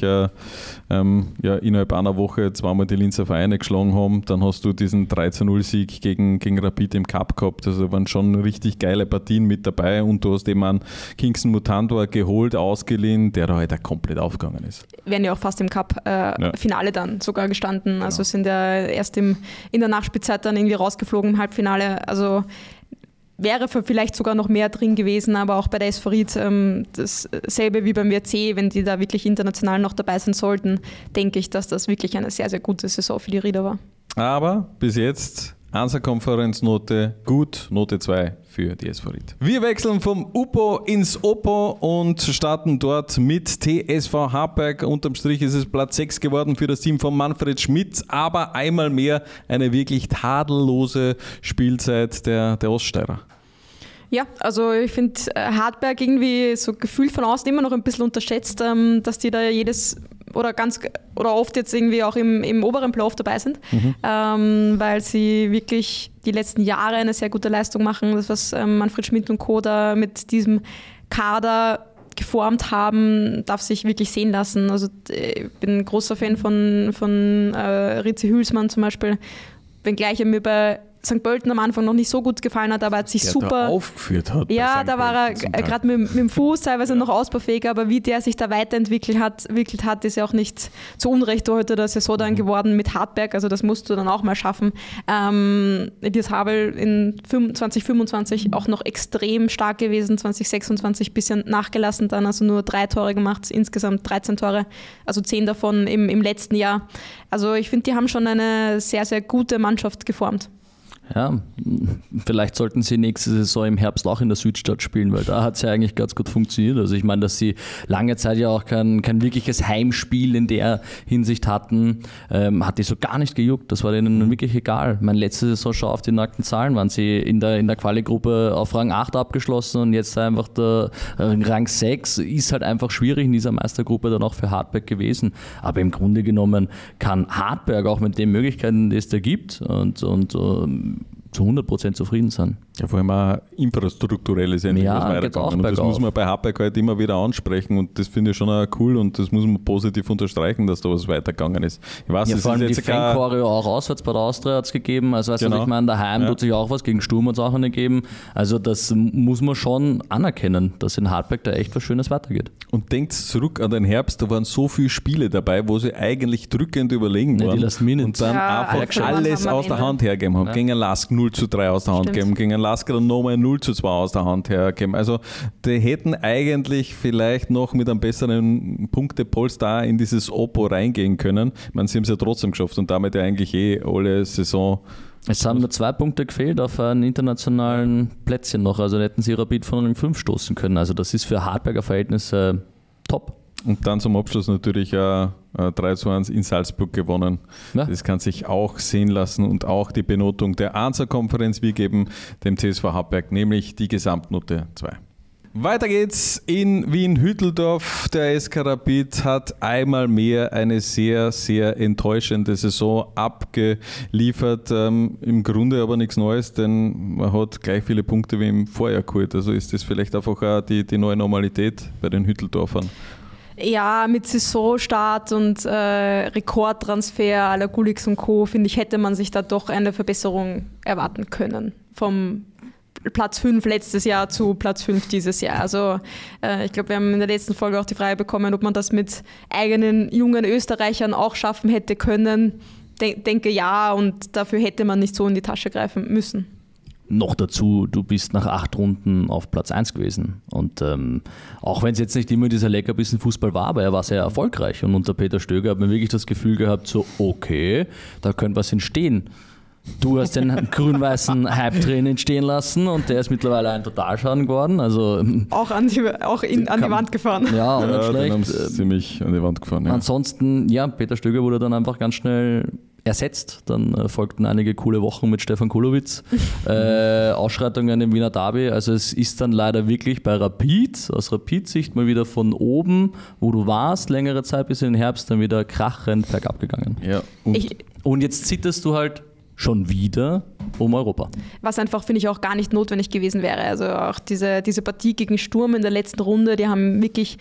innerhalb einer Woche zweimal die Linzer Vereine geschlagen haben. Dann hast du diesen 3-0-Sieg gegen Rapid im Cup gehabt. Also waren schon richtig geile Partien mit dabei. Und du hast eben einen Kingston Mutantor geholt, ausgeliehen, der da halt auch komplett aufgegangen ist. Wären ja auch fast im Cup-Finale dann sogar gestanden. Genau. Also sind ja erst in der Nachspielzeit dann irgendwie rausgeflogen im Halbfinale. Also wäre vielleicht sogar noch mehr drin gewesen, aber auch bei der SV Ried dasselbe wie beim WRC, wenn die da wirklich international noch dabei sein sollten, denke ich, dass das wirklich eine sehr, sehr gute Saison für die Rieder war. Aber bis jetzt Ansa-Konferenznote gut, Note 2 für die SV Ried. Wir wechseln vom UPO ins OPO und starten dort mit TSV Hartberg. Unterm Strich ist es Platz 6 geworden für das Team von Manfred Schmidt, aber einmal mehr eine wirklich tadellose Spielzeit der Oststeirer. Ja, also ich finde Hartberg irgendwie so gefühlt von außen immer noch ein bisschen unterschätzt, dass die da oder oft jetzt irgendwie auch im oberen Playoff dabei sind, weil sie wirklich die letzten Jahre eine sehr gute Leistung machen. Das, was Manfred Schmidt und Co. da mit diesem Kader geformt haben, darf sich wirklich sehen lassen. Also ich bin ein großer Fan von Ritzi Hülsmann zum Beispiel, wenngleich er mir bei St. Pölten am Anfang noch nicht so gut gefallen hat, aber hat sich super da aufgeführt hat. Ja, da war er gerade mit dem Fuß teilweise noch ausbaufähig, aber wie der sich da weiterentwickelt hat, ist ja auch nicht zu Unrecht heute der Saison dann geworden mit Hartberg, also das musst du dann auch mal schaffen. Elias Habel in 2025 auch noch extrem stark gewesen, 2026 ein bisschen nachgelassen dann, also nur 3 Tore gemacht, insgesamt 13 Tore, also 10 davon im letzten Jahr. Also ich finde, die haben schon eine sehr, sehr gute Mannschaft geformt. Ja, vielleicht sollten sie nächste Saison im Herbst auch in der Südstadt spielen, weil da hat es ja eigentlich ganz gut funktioniert. Also ich meine, dass sie lange Zeit ja auch kein wirkliches Heimspiel in der Hinsicht hatten, hat die so gar nicht gejuckt. Das war denen wirklich egal. Meine letzte Saison, schau auf die nackten Zahlen, waren sie in der Quali-Gruppe auf Rang 8 abgeschlossen und jetzt einfach der Rang 6 ist halt einfach schwierig in dieser Meistergruppe dann auch für Hartberg gewesen. Aber im Grunde genommen kann Hartberg auch mit den Möglichkeiten, die es da gibt und zu 100% zufrieden sein. Ja, vor allem auch infrastrukturell ist endlich was weitergegangen. Und das muss man bei Hartberg halt immer wieder ansprechen und das finde ich schon auch cool und das muss man positiv unterstreichen, dass da was weitergegangen ist. Ich weiß, ja, das vor allem ist die jetzt Fan-Choreo auch auswärts bei der Austria hat es gegeben. Also weißt du, ich meine, daheim tut sich auch was, gegen Sturm hat es auch eine gegeben. Also das muss man schon anerkennen, dass in Hartberg da echt was Schönes weitergeht. Und denkt zurück an den Herbst, da waren so viele Spiele dabei, wo sie eigentlich drückend überlegen waren. Die Last Minute. Und dann einfach alles aus der Hand hergeben haben. Ja. Gegen Lask 0:3 aus der Hand geben, gegen Lask dann nochmal 0:2 aus der Hand hergeben. Also die hätten eigentlich vielleicht noch mit einem besseren Punktepolster in dieses Oppo reingehen können. Ich meine, sie haben es ja trotzdem geschafft und damit ja eigentlich alle Saison. Es haben nur 2 Punkte gefehlt auf einen internationalen Plätzchen noch. Also hätten sie Rapid von Rang 5 stoßen können. Also das ist für Hartberger Verhältnisse top. Und dann zum Abschluss natürlich 3:1 in Salzburg gewonnen. Ja. Das kann sich auch sehen lassen und auch die Benotung der Ansa-Konferenz. Wir geben dem TSV Hartberg nämlich die Gesamtnote 2. Weiter geht's in Wien-Hütteldorf. Der SK Rapid hat einmal mehr eine sehr, sehr enttäuschende Saison abgeliefert. Im Grunde aber nichts Neues, denn man hat gleich viele Punkte wie im Vorjahr geholt. Also ist das vielleicht einfach auch die neue Normalität bei den Hütteldorfern? Ja, mit Saisonstart und Rekordtransfer à la Gulix und Co. finde ich, hätte man sich da doch eine Verbesserung erwarten können. Vom Platz 5 letztes Jahr zu Platz 5 dieses Jahr. Also ich glaube, wir haben in der letzten Folge auch die Frage bekommen, ob man das mit eigenen jungen Österreichern auch schaffen hätte können. Denke ja, und dafür hätte man nicht so in die Tasche greifen müssen. Noch dazu, du bist nach 8 Runden auf Platz 1 gewesen. Und auch wenn es jetzt nicht immer dieser Leckerbissen Fußball war, aber er war sehr erfolgreich. Und unter Peter Stöger hat man wirklich das Gefühl gehabt, so okay, da könnte was entstehen. Du hast den grün-weißen Hype-Train entstehen lassen und der ist mittlerweile ein Totalschaden geworden. Also, auch an die Wand gefahren. Ja, und ja, dann haben sie ziemlich an die Wand gefahren. Ja. Ansonsten, ja, Peter Stöger wurde dann einfach ganz schnell ersetzt. Dann folgten einige coole Wochen mit Stefan Kulowitz, Ausschreitungen im Wiener Derby. Also es ist dann leider wirklich bei Rapid, aus Rapid-Sicht mal wieder von oben, wo du warst, längere Zeit bis in den Herbst, dann wieder krachend bergab gegangen. Ja. Und jetzt zitterst du halt schon wieder um Europa. Was einfach, finde ich, auch gar nicht notwendig gewesen wäre. Also auch diese Partie gegen Sturm in der letzten Runde, die haben wirklich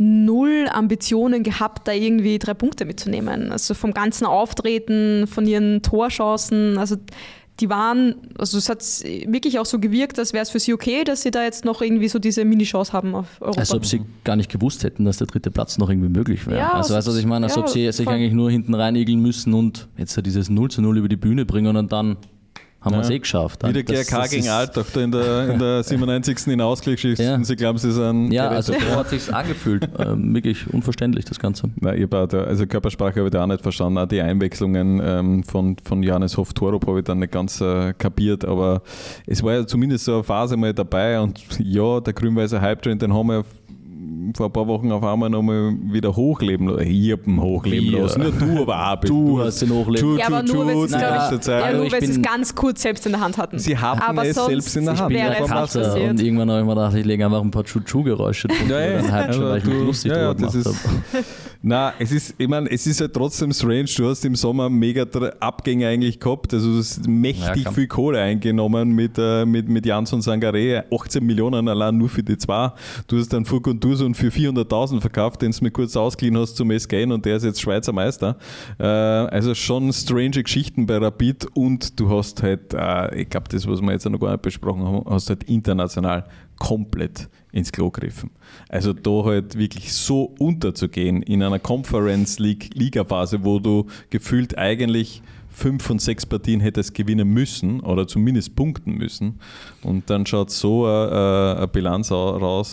0 Ambitionen gehabt, da irgendwie 3 Punkte mitzunehmen. Also vom ganzen Auftreten, von ihren Torchancen, also die waren, also es hat wirklich auch so gewirkt, als wäre es für sie okay, dass sie da jetzt noch irgendwie so diese Mini-Chance haben auf Europa. Als ob sie gar nicht gewusst hätten, dass der 3. Platz noch irgendwie möglich wäre. Ja, also weißt du, was ich meine? Als ob sie sich eigentlich nur hinten reinigeln müssen und jetzt dieses 0:0 über die Bühne bringen und dann haben wir es geschafft. Wieder GRK gegen Altach da in der 97. in Ausgleich schießt und sie glauben, sie sind... Ja, also so hat es sich angefühlt. Wirklich unverständlich, das Ganze. Nein, also Körpersprache habe ich da auch nicht verstanden. Auch die Einwechslungen von Johannes Hoff-Torup habe ich dann nicht ganz kapiert, aber es war ja zumindest so eine Phase mal dabei und ja, der grün-weiße Hype-Train, den haben wir vor ein paar Wochen auf einmal nochmal wieder hochleben lassen. Ich habe ihn hochleben lassen. Nicht du, aber auch. Du hast ihn hochleben lassen. Ja, aber nur, weil sie es ganz kurz selbst in der Hand hatten. Sie hatten es selbst in der Hand. Ich bin eine Katze und irgendwann habe ich mir gedacht, ich lege einfach ein paar Chuchu-Geräusche drunter. Weil ich mich lustig drüber gemacht habe. Nein, es ist halt trotzdem strange. Du hast im Sommer mega Abgänge eigentlich gehabt. Also du hast mächtig viel Kohle eingenommen mit Jansson Sangaré. 18 Millionen allein nur für die 2. Du hast dann Fuk und Dursun für 400.000 verkauft, den du mir kurz ausgeliehen hast zum SGN und der ist jetzt Schweizer Meister. Also schon strange Geschichten bei Rapid und du hast halt, ich glaube, das, was wir jetzt noch gar nicht besprochen haben, hast halt international komplett ins Klo gegriffen. Also da halt wirklich so unterzugehen in einer Conference League-Liga-Phase, wo du gefühlt eigentlich 5 von 6 Partien hättest gewinnen müssen oder zumindest punkten müssen und dann schaut so eine Bilanz raus.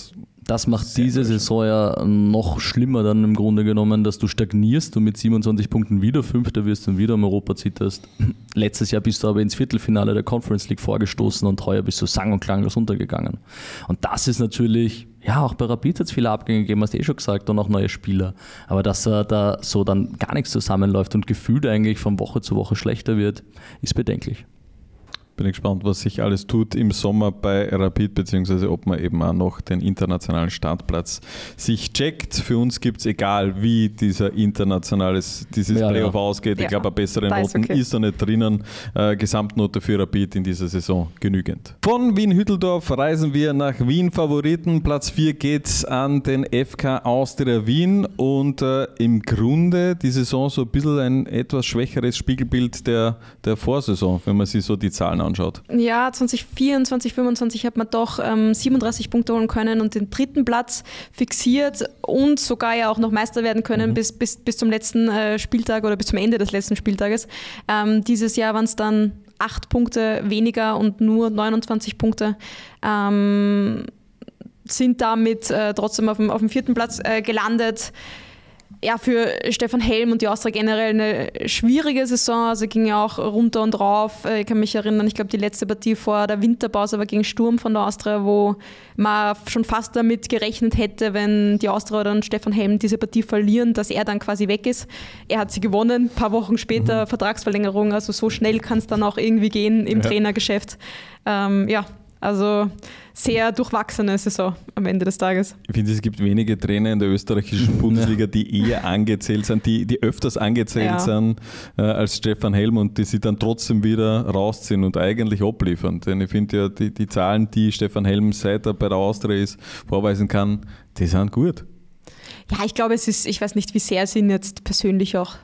Das macht diese Saison ja noch schlimmer dann im Grunde genommen, dass du stagnierst und mit 27 Punkten wieder Fünfter wirst und wieder um Europa zitterst. Letztes Jahr bist du aber ins Viertelfinale der Conference League vorgestoßen und heuer bist du sang- und klanglos untergegangen. Und das ist natürlich, ja, auch bei Rapid hat es viele Abgänge gegeben, hast du schon gesagt, und auch neue Spieler. Aber dass da so dann gar nichts zusammenläuft und gefühlt eigentlich von Woche zu Woche schlechter wird, ist bedenklich. Bin ich gespannt, was sich alles tut im Sommer bei Rapid, beziehungsweise ob man eben auch noch den internationalen Startplatz sich checkt. Für uns gibt es, egal wie dieses Playoff ausgeht, ich glaube, eine bessere Noten ist da nicht drinnen. Gesamtnote für Rapid in dieser Saison genügend. Von Wien-Hütteldorf reisen wir nach Wien. Favoriten. Platz 4 geht an den FK Austria Wien und im Grunde die Saison so ein bisschen ein etwas schwächeres Spiegelbild der Vorsaison, wenn man sich so die Zahlen anschaut. Ja, 2024, 2025 hat man doch 37 Punkte holen können und den dritten Platz fixiert und sogar ja auch noch Meister werden können bis zum letzten Spieltag oder bis zum Ende des letzten Spieltages. Dieses Jahr waren es dann 8 Punkte weniger und nur 29 Punkte. Sind damit trotzdem auf dem vierten Platz gelandet. Ja, für Stefan Helm und die Austria generell eine schwierige Saison, also ging ja auch runter und rauf. Ich kann mich erinnern, ich glaube, die letzte Partie vor der Winterpause war gegen Sturm von der Austria, wo man schon fast damit gerechnet hätte, wenn die Austria oder Stefan Helm diese Partie verlieren, dass er dann quasi weg ist. Er hat sie gewonnen, ein paar Wochen später Vertragsverlängerung, also so schnell kann es dann auch irgendwie gehen im Trainergeschäft. Also sehr durchwachsene Saison am Ende des Tages. Ich finde, es gibt wenige Trainer in der österreichischen Bundesliga, die eher angezählt sind, die öfters angezählt sind als Stefan Helm und die sie dann trotzdem wieder rausziehen und eigentlich abliefern. Denn ich finde ja, die Zahlen, die Stefan Helm, seit er bei der Austria ist, vorweisen kann, die sind gut. Ja, ich glaube, ich weiß nicht, wie sehr sie ihn jetzt persönlich auch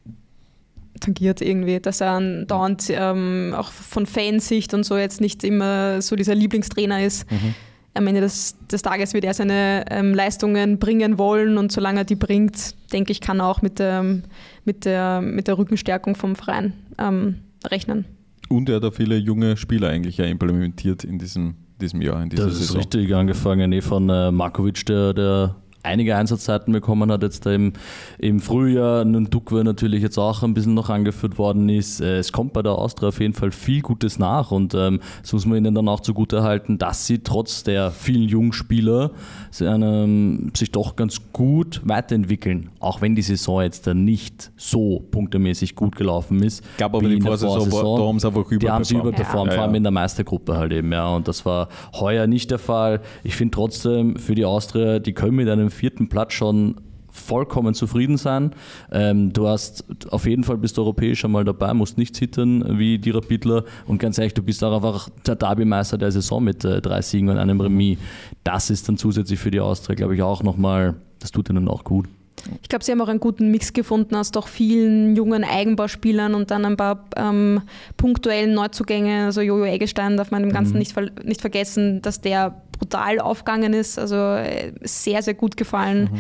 tangiert irgendwie, dass er dauernd auch von Fansicht und so jetzt nicht immer so dieser Lieblingstrainer ist. Am Ende des Tages wird er seine Leistungen bringen wollen und solange er die bringt, denke ich, kann er auch mit der Rückenstärkung vom Verein rechnen. Und er hat auch viele junge Spieler eigentlich ja implementiert in diesem Jahr, in dieser Saison. Das ist richtig, angefangen von Markovic, der einige Einsatzzeiten bekommen hat, jetzt da im Frühjahr. Ein Dukwe natürlich jetzt auch ein bisschen noch angeführt worden ist. Es kommt bei der Austria auf jeden Fall viel Gutes nach und das muss man ihnen dann auch zugutehalten, dass sie trotz der vielen jungen Spieler sich doch ganz gut weiterentwickeln, auch wenn die Saison jetzt dann nicht so punktemäßig gut gelaufen ist. Ich glaube aber die Vorsaison, da haben sie einfach überperformt. Die haben sie überperformt, vor allem in der Meistergruppe halt eben, ja, und das war heuer nicht der Fall. Ich finde trotzdem für die Austria, die können mit einem vierten Platz schon vollkommen zufrieden sein. Du hast auf jeden Fall, bist du europäisch einmal dabei, musst nicht zittern wie die Rapidler und ganz ehrlich, du bist auch einfach der Derby-Meister der Saison mit 3 Siegen und einem Remis. Das ist dann zusätzlich für die Austria, glaube ich, auch nochmal, das tut ihnen auch gut. Ich glaube, sie haben auch einen guten Mix gefunden aus doch vielen jungen Eigenbauspielern und dann ein paar punktuellen Neuzugänge. Also Jojo Eggestein darf man im Ganzen nicht vergessen, dass der brutal aufgegangen ist. Also sehr, sehr gut gefallen.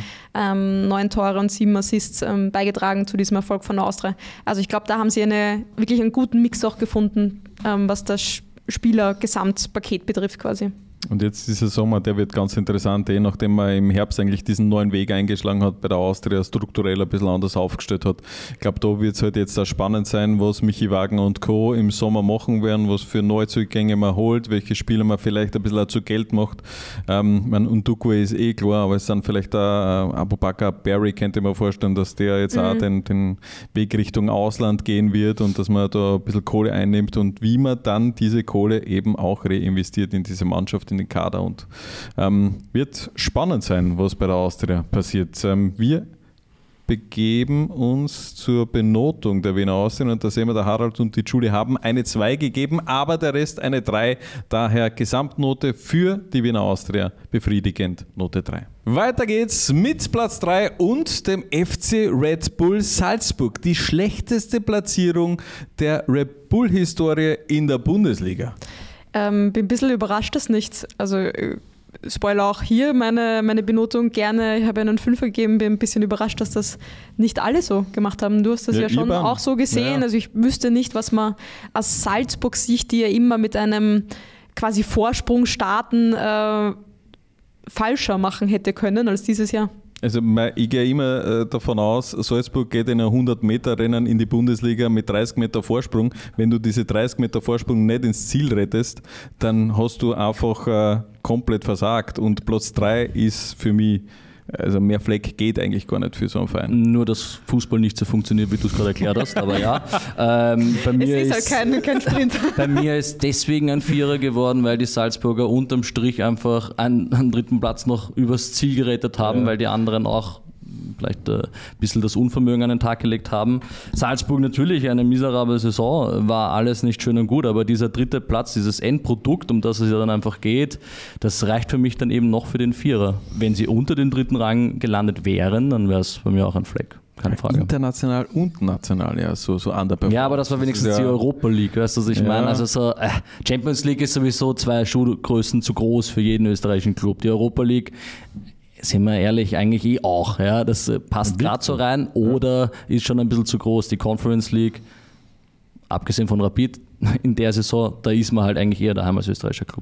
9 Tore und 7 Assists beigetragen zu diesem Erfolg von der Austria. Also ich glaube, da haben sie wirklich einen guten Mix auch gefunden, was das Spieler-Gesamtpaket betrifft quasi. Und jetzt dieser Sommer, der wird ganz interessant, nachdem man im Herbst eigentlich diesen neuen Weg eingeschlagen hat bei der Austria, strukturell ein bisschen anders aufgestellt hat. Ich glaube, da wird es halt jetzt auch spannend sein, was Michi Wagner und Co. im Sommer machen werden, was für Neuzugänge man holt, welche Spieler man vielleicht ein bisschen auch zu Geld macht. Und Dukwe ist klar, aber es sind vielleicht auch Abubakar Barry, könnte man vorstellen, dass der jetzt auch den Weg Richtung Ausland gehen wird und dass man da ein bisschen Kohle einnimmt und wie man dann diese Kohle eben auch reinvestiert in diese Mannschaft, in den Kader und wird spannend sein, was bei der Austria passiert. Wir begeben uns zur Benotung der Wiener Austria und da sehen wir, der Harald und die Julie haben eine 2 gegeben, aber der Rest eine 3, daher Gesamtnote für die Wiener Austria befriedigend, Note 3. Weiter geht's mit Platz 3 und dem FC Red Bull Salzburg, die schlechteste Platzierung der Red Bull-Historie in der Bundesliga. Bin ein bisschen überrascht, das nicht. Also Spoiler auch hier, meine Benotung gerne. Ich habe einen 5 gegeben, bin ein bisschen überrascht, dass das nicht alle so gemacht haben. Du hast das ja schon auch so gesehen. Ja. Also ich wüsste nicht, was man aus Salzburg Sicht, die ja immer mit einem quasi Vorsprung starten, falscher machen hätte können als dieses Jahr. Also ich gehe immer davon aus, Salzburg geht in ein 100-Meter-Rennen in die Bundesliga mit 30 Meter Vorsprung. Wenn du diese 30 Meter Vorsprung nicht ins Ziel rettest, dann hast du einfach komplett versagt. Und Platz 3 ist für mich, also mehr Fleck geht eigentlich gar nicht für so einen Verein. Nur, dass Fußball nicht so funktioniert, wie du es gerade erklärt hast, aber ja. Bei mir ist halt kein Sprint. Bei mir ist deswegen ein Vierer geworden, weil die Salzburger unterm Strich einfach einen dritten Platz noch übers Ziel gerettet haben, weil die anderen auch vielleicht ein bisschen das Unvermögen an den Tag gelegt haben. Salzburg natürlich eine miserable Saison, war alles nicht schön und gut, aber dieser dritte Platz, dieses Endprodukt, um das es ja dann einfach geht, das reicht für mich dann eben noch für den Vierer. Wenn sie unter den dritten Rang gelandet wären, dann wäre es bei mir auch ein Fleck. Keine Frage. International und national, ja, so underperformed. Ja, aber das war wenigstens die Europa League, weißt du, was ich meine? Also so, Champions League ist sowieso 2 Schuhgrößen zu groß für jeden österreichischen Club. Die Europa League, sind wir ehrlich, eigentlich auch. Ja, das passt gerade so rein oder ist schon ein bisschen zu groß. Die Conference League, abgesehen von Rapid, in der Saison, da ist man halt eigentlich eher daheim als österreichischer Club.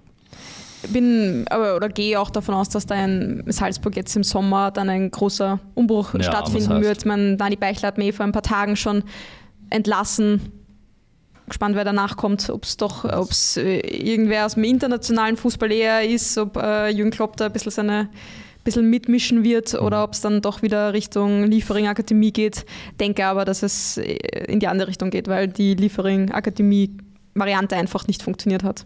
Gehe auch davon aus, dass da in Salzburg jetzt im Sommer dann ein großer Umbruch stattfinden wird. Dani Beichler hat mir vor ein paar Tagen schon entlassen. Gespannt, wer danach kommt, ob es irgendwer aus dem internationalen Fußball eher ist, ob Jürgen Klopp da ein bisschen mitmischen wird oder ob es dann doch wieder Richtung Liefering-Akademie geht. Denke aber, dass es in die andere Richtung geht, weil die Liefering-Akademie-Variante einfach nicht funktioniert hat.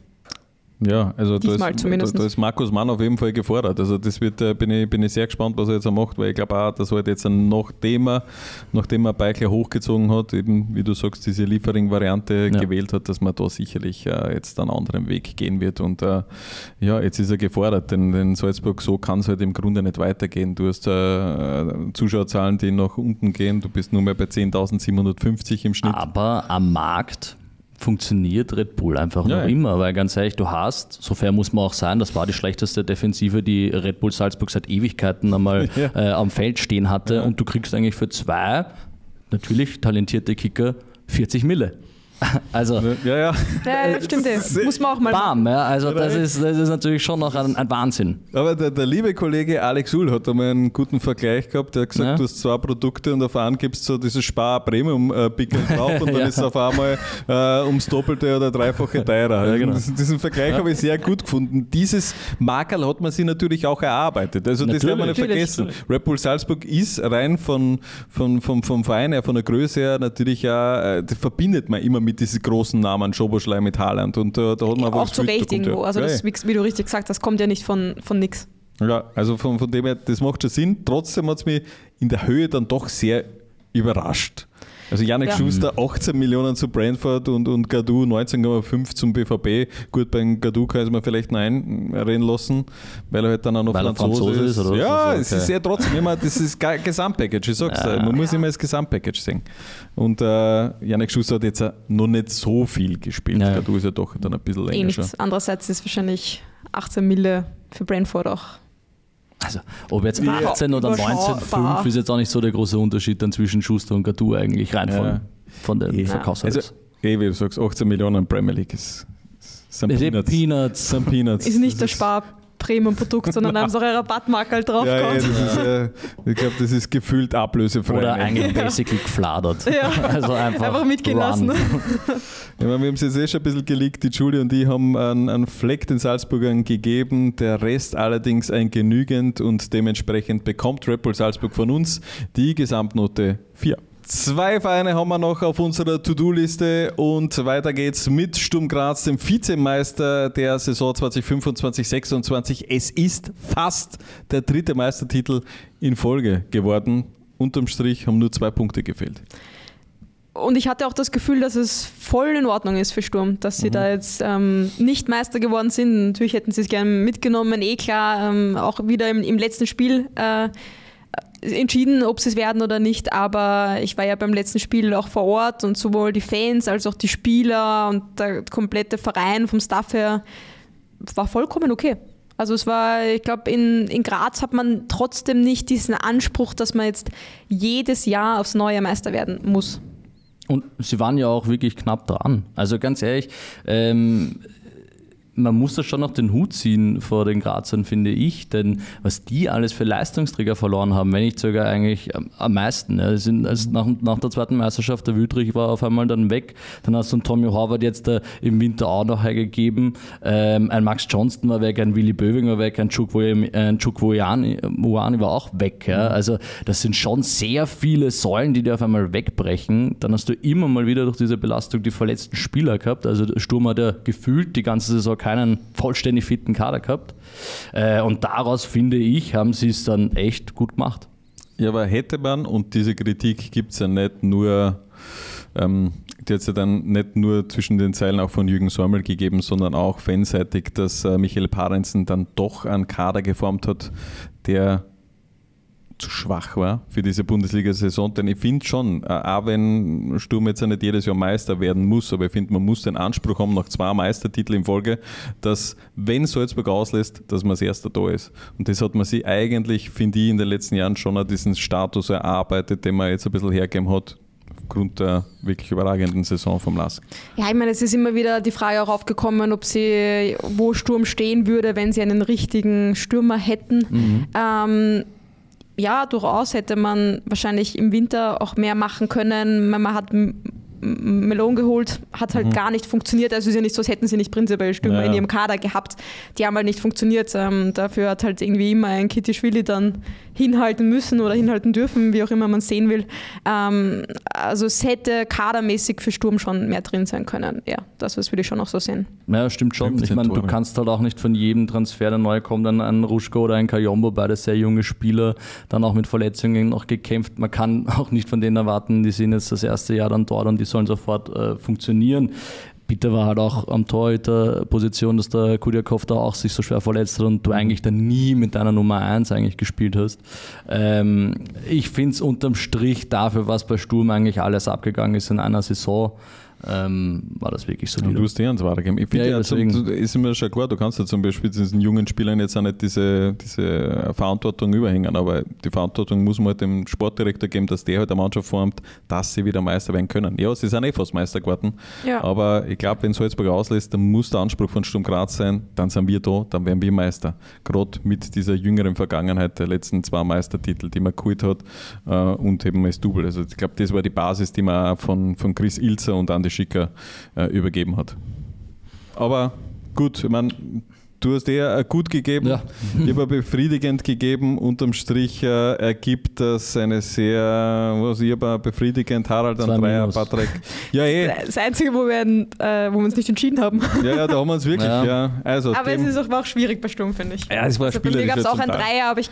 Ja, also da ist Markus Mann auf jeden Fall gefordert. Also das wird, bin ich sehr gespannt, was er jetzt macht, weil ich glaube auch, dass halt jetzt nachdem er Beichler hochgezogen hat, eben wie du sagst, diese Liefering-Variante gewählt hat, dass man da sicherlich jetzt einen anderen Weg gehen wird. Und jetzt ist er gefordert, denn in Salzburg so kann es halt im Grunde nicht weitergehen. Du hast Zuschauerzahlen, die nach unten gehen, du bist nur mehr bei 10.750 im Schnitt. Aber am Markt funktioniert Red Bull einfach noch immer, weil ganz ehrlich, du hast, so fair muss man auch sein, das war die schlechteste Defensive, die Red Bull Salzburg seit Ewigkeiten einmal am Feld stehen hatte und du kriegst eigentlich für 2 natürlich talentierte Kicker 40 Mille. Also, ja, stimmt. Muss man auch mal machen. Ja, also das ist natürlich schon noch ein Wahnsinn. Aber der liebe Kollege Alex Uhl hat einmal einen guten Vergleich gehabt. Der hat gesagt, du hast 2 Produkte und auf einen gibst du so dieses Spar-Premium-Pickel drauf und dann ist es auf einmal ums Doppelte oder Dreifache teurer. Ja, genau. Diesen Vergleich habe ich sehr gut gefunden. Dieses Makerl hat man sich natürlich auch erarbeitet. Also das haben wir nicht vergessen. Red Bull Salzburg ist rein vom Verein her, von der Größe her natürlich das verbindet man immer mit diesen großen Namen, Szoboszlai mit Haaland. Und da hat man auch zu Recht irgendwo. Also das, wie du richtig gesagt hast, kommt ja nicht von nix. Ja, also von dem her, das macht schon Sinn. Trotzdem hat es mich in der Höhe dann doch sehr überrascht. Also Yannick Schuster 18 Millionen zu Brentford und Gadou 19,5 zum BVB. Gut, beim Gadou kann man vielleicht einreden lassen, weil er halt dann auch noch Franzose ist. Oder ja, es ist ja trotzdem immer, das ist Gesamtpackage, ich sag's dir. Man muss immer das Gesamtpackage sehen. Und Yannick Schuster hat jetzt noch nicht so viel gespielt. Gadou ist ja doch dann ein bisschen länger schon. Andererseits ist wahrscheinlich 18 Mille für Brentford auch. Also, ob jetzt 18 oder 19,5 ist jetzt auch nicht so der große Unterschied dann zwischen Schuster und Gadou eigentlich rein von den Verkaufspreisen. Also, wie du sagst, 18 Millionen Premier League ist Peanuts. Ist nicht das Spar-Premium-Produkt, sondern haben so eine Rabattmarke drauf gehabt. Ich glaube, das ist gefühlt ablösefrei. Oder eigentlich basically gefladert. Also einfach mitgehen lassen. Ja, wir haben es jetzt schon ein bisschen geleakt, die Julie und ich haben einen Fleck den Salzburgern gegeben, der Rest allerdings ein genügend und dementsprechend bekommt Red Bull Salzburg von uns die Gesamtnote 4. 2 Vereine haben wir noch auf unserer To-Do-Liste und weiter geht's mit Sturm Graz, dem Vizemeister der Saison 2025/26. Es ist fast der 3. Meistertitel in Folge geworden. Unterm Strich haben nur 2 Punkte gefehlt. Und ich hatte auch das Gefühl, dass es voll in Ordnung ist für Sturm, dass sie da jetzt nicht Meister geworden sind. Natürlich hätten sie es gerne mitgenommen, klar, auch wieder im letzten Spiel entschieden, ob sie es werden oder nicht, aber ich war ja beim letzten Spiel auch vor Ort und sowohl die Fans als auch die Spieler und der komplette Verein vom Staff her war vollkommen okay. Also es war, ich glaube, in Graz hat man trotzdem nicht diesen Anspruch, dass man jetzt jedes Jahr aufs neue Meister werden muss. Und sie waren ja auch wirklich knapp dran. Also ganz ehrlich, man muss da schon noch den Hut ziehen vor den Grazern, finde ich, denn was die alles für Leistungsträger verloren haben, wenn nicht sogar eigentlich am meisten. Ja, sind nach der zweiten Meisterschaft, der Wüthrich war auf einmal dann weg, dann hast du einen Tommy Horvath jetzt im Winter auch noch hergegeben, ein Max Johnston war weg, ein Willi Böwing war weg, ein Chukwueze war auch weg. Ja. Also das sind schon sehr viele Säulen, die dir auf einmal wegbrechen. Dann hast du immer mal wieder durch diese Belastung die verletzten Spieler gehabt. Also der Sturm hat ja gefühlt die ganze Saison keinen vollständig fitten Kader gehabt. Und daraus, finde ich, haben sie es dann echt gut gemacht. Ja, aber hätte man, und diese Kritik gibt es ja nicht nur, die hat es ja dann nicht nur zwischen den Zeilen auch von Jürgen Säumel gegeben, sondern auch fanseitig, dass Michael Parensen dann doch einen Kader geformt hat, der zu schwach war für diese Bundesliga-Saison, denn ich finde schon, auch wenn Sturm jetzt ja nicht jedes Jahr Meister werden muss, aber ich finde, man muss den Anspruch haben, nach 2 Meistertiteln in Folge, dass, wenn Salzburg auslässt, dass man als Erster da ist. Und das hat man sich eigentlich, finde ich, in den letzten Jahren schon auch diesen Status erarbeitet, den man jetzt ein bisschen hergegeben hat, aufgrund der wirklich überragenden Saison vom LASK. Ja, ich meine, es ist immer wieder die Frage auch aufgekommen, wo Sturm stehen würde, wenn sie einen richtigen Stürmer hätten. Ja, durchaus hätte man wahrscheinlich im Winter auch mehr machen können. Man hat Melon geholt, hat halt gar nicht funktioniert. Also ist ja nicht so, als hätten sie nicht prinzipiell Stürmer in ihrem Kader gehabt. Die haben halt nicht funktioniert. Dafür hat halt irgendwie immer ein Kittischwili dann hinhalten müssen oder hinhalten dürfen, wie auch immer man es sehen will. Also es hätte kadermäßig für Sturm schon mehr drin sein können. Ja, das würde ich schon auch so sehen. Ja, stimmt schon. Ich meine, du kannst halt auch nicht von jedem Transfer, der neu kommt, ein Ruschko oder ein Kajombo, beide sehr junge Spieler, dann auch mit Verletzungen noch gekämpft. Man kann auch nicht von denen erwarten, die sind jetzt das erste Jahr dann dort und die sollen sofort funktionieren. Bitter war halt auch am Torhüter-Position, dass der Kudiakov da auch sich so schwer verletzt hat und du eigentlich dann nie mit deiner Nummer 1 eigentlich gespielt hast. Ich finde es unterm Strich dafür, was bei Sturm eigentlich alles abgegangen ist in einer Saison, war das wirklich solide. Du hast die ans weitergeben. Ich finde ist mir schon klar, du kannst ja zum Beispiel diesen jungen Spielern jetzt auch nicht diese Verantwortung überhängen, aber die Verantwortung muss man halt dem Sportdirektor geben, dass der halt eine Mannschaft formt, dass sie wieder Meister werden können. Ja, sie sind fast Meister geworden, aber ich glaube, wenn Salzburg auslässt, dann muss der Anspruch von Sturm Graz sein, dann sind wir da, dann werden wir Meister. Gerade mit dieser jüngeren Vergangenheit der letzten 2 Meistertitel, die man geholt hat und eben als Double. Also ich glaube, das war die Basis, die man auch von Chris Ilzer und Andi Schicker übergeben hat. Aber gut, ich meine, du hast gut gegeben, ich habe befriedigend gegeben. Unterm Strich ergibt das eine sehr, ich habe befriedigend, Harald an 3, Patrick. Ja, Das Einzige, wo wir uns nicht entschieden haben. Ja, da haben wir uns wirklich, Also aber es war auch schwierig bei Sturm, finde ich. Ja, es war bei mir gab es auch ein 3er, aber ich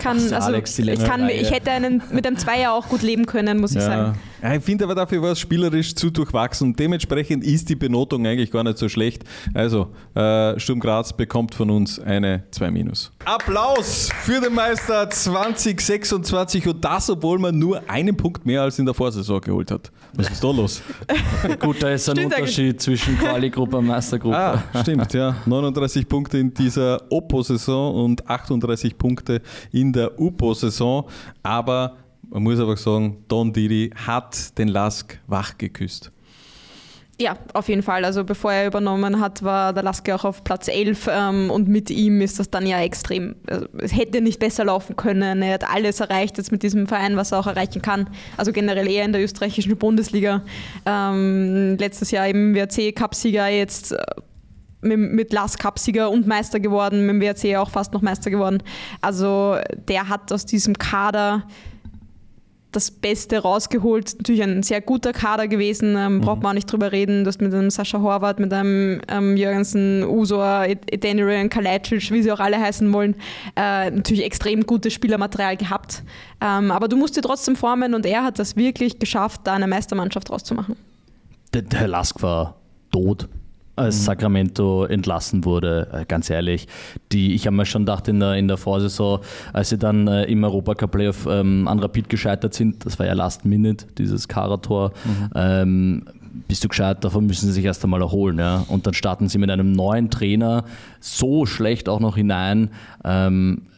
hätte mit einem 2er auch gut leben können, muss ich sagen. Ja, ich finde aber dafür war es spielerisch zu durchwachsen und dementsprechend ist die Benotung eigentlich gar nicht so schlecht. Also, Sturm Graz bekommt von uns eine 2-. Applaus für den Meister 2026 und das, obwohl man nur einen Punkt mehr als in der Vorsaison geholt hat. Was ist da los? Gut, da ist ein Unterschied zwischen Quali-Gruppe und Meistergruppe. Stimmt, ja. 39 Punkte in dieser Oppo-Saison und 38 Punkte in der Upo-Saison, aber man muss einfach sagen, Don Didi hat den LASK wach geküsst. Ja, auf jeden Fall. Also bevor er übernommen hat, war der LASK auch auf Platz 11 und mit ihm ist das dann ja extrem, also es hätte nicht besser laufen können. Er hat alles erreicht jetzt mit diesem Verein, was er auch erreichen kann. Also generell eher in der österreichischen Bundesliga. Letztes Jahr im WRC-Cup-Sieger, jetzt mit LASK Cup-Sieger und Meister geworden, mit dem WRC auch fast noch Meister geworden. Also der hat aus diesem Kader das Beste rausgeholt. Natürlich ein sehr guter Kader gewesen, braucht man auch nicht drüber reden. Du hast mit einem Sascha Horvath, mit einem Jürgensen, Usor, Edenire, Kalajdzic, wie sie auch alle heißen wollen, natürlich extrem gutes Spielermaterial gehabt. Aber du musst dir trotzdem formen und er hat das wirklich geschafft, da eine Meistermannschaft rauszumachen. Der LASK war tot, als Sacramento entlassen wurde, ganz ehrlich. Ich habe mir schon gedacht in der Vorsaison, als sie dann im Europacup-Playoff an Rapid gescheitert sind, das war ja Last Minute, dieses Kara-Tor, bist du gescheit, davon müssen sie sich erst einmal erholen. Ja? Und dann starten sie mit einem neuen Trainer so schlecht auch noch hinein.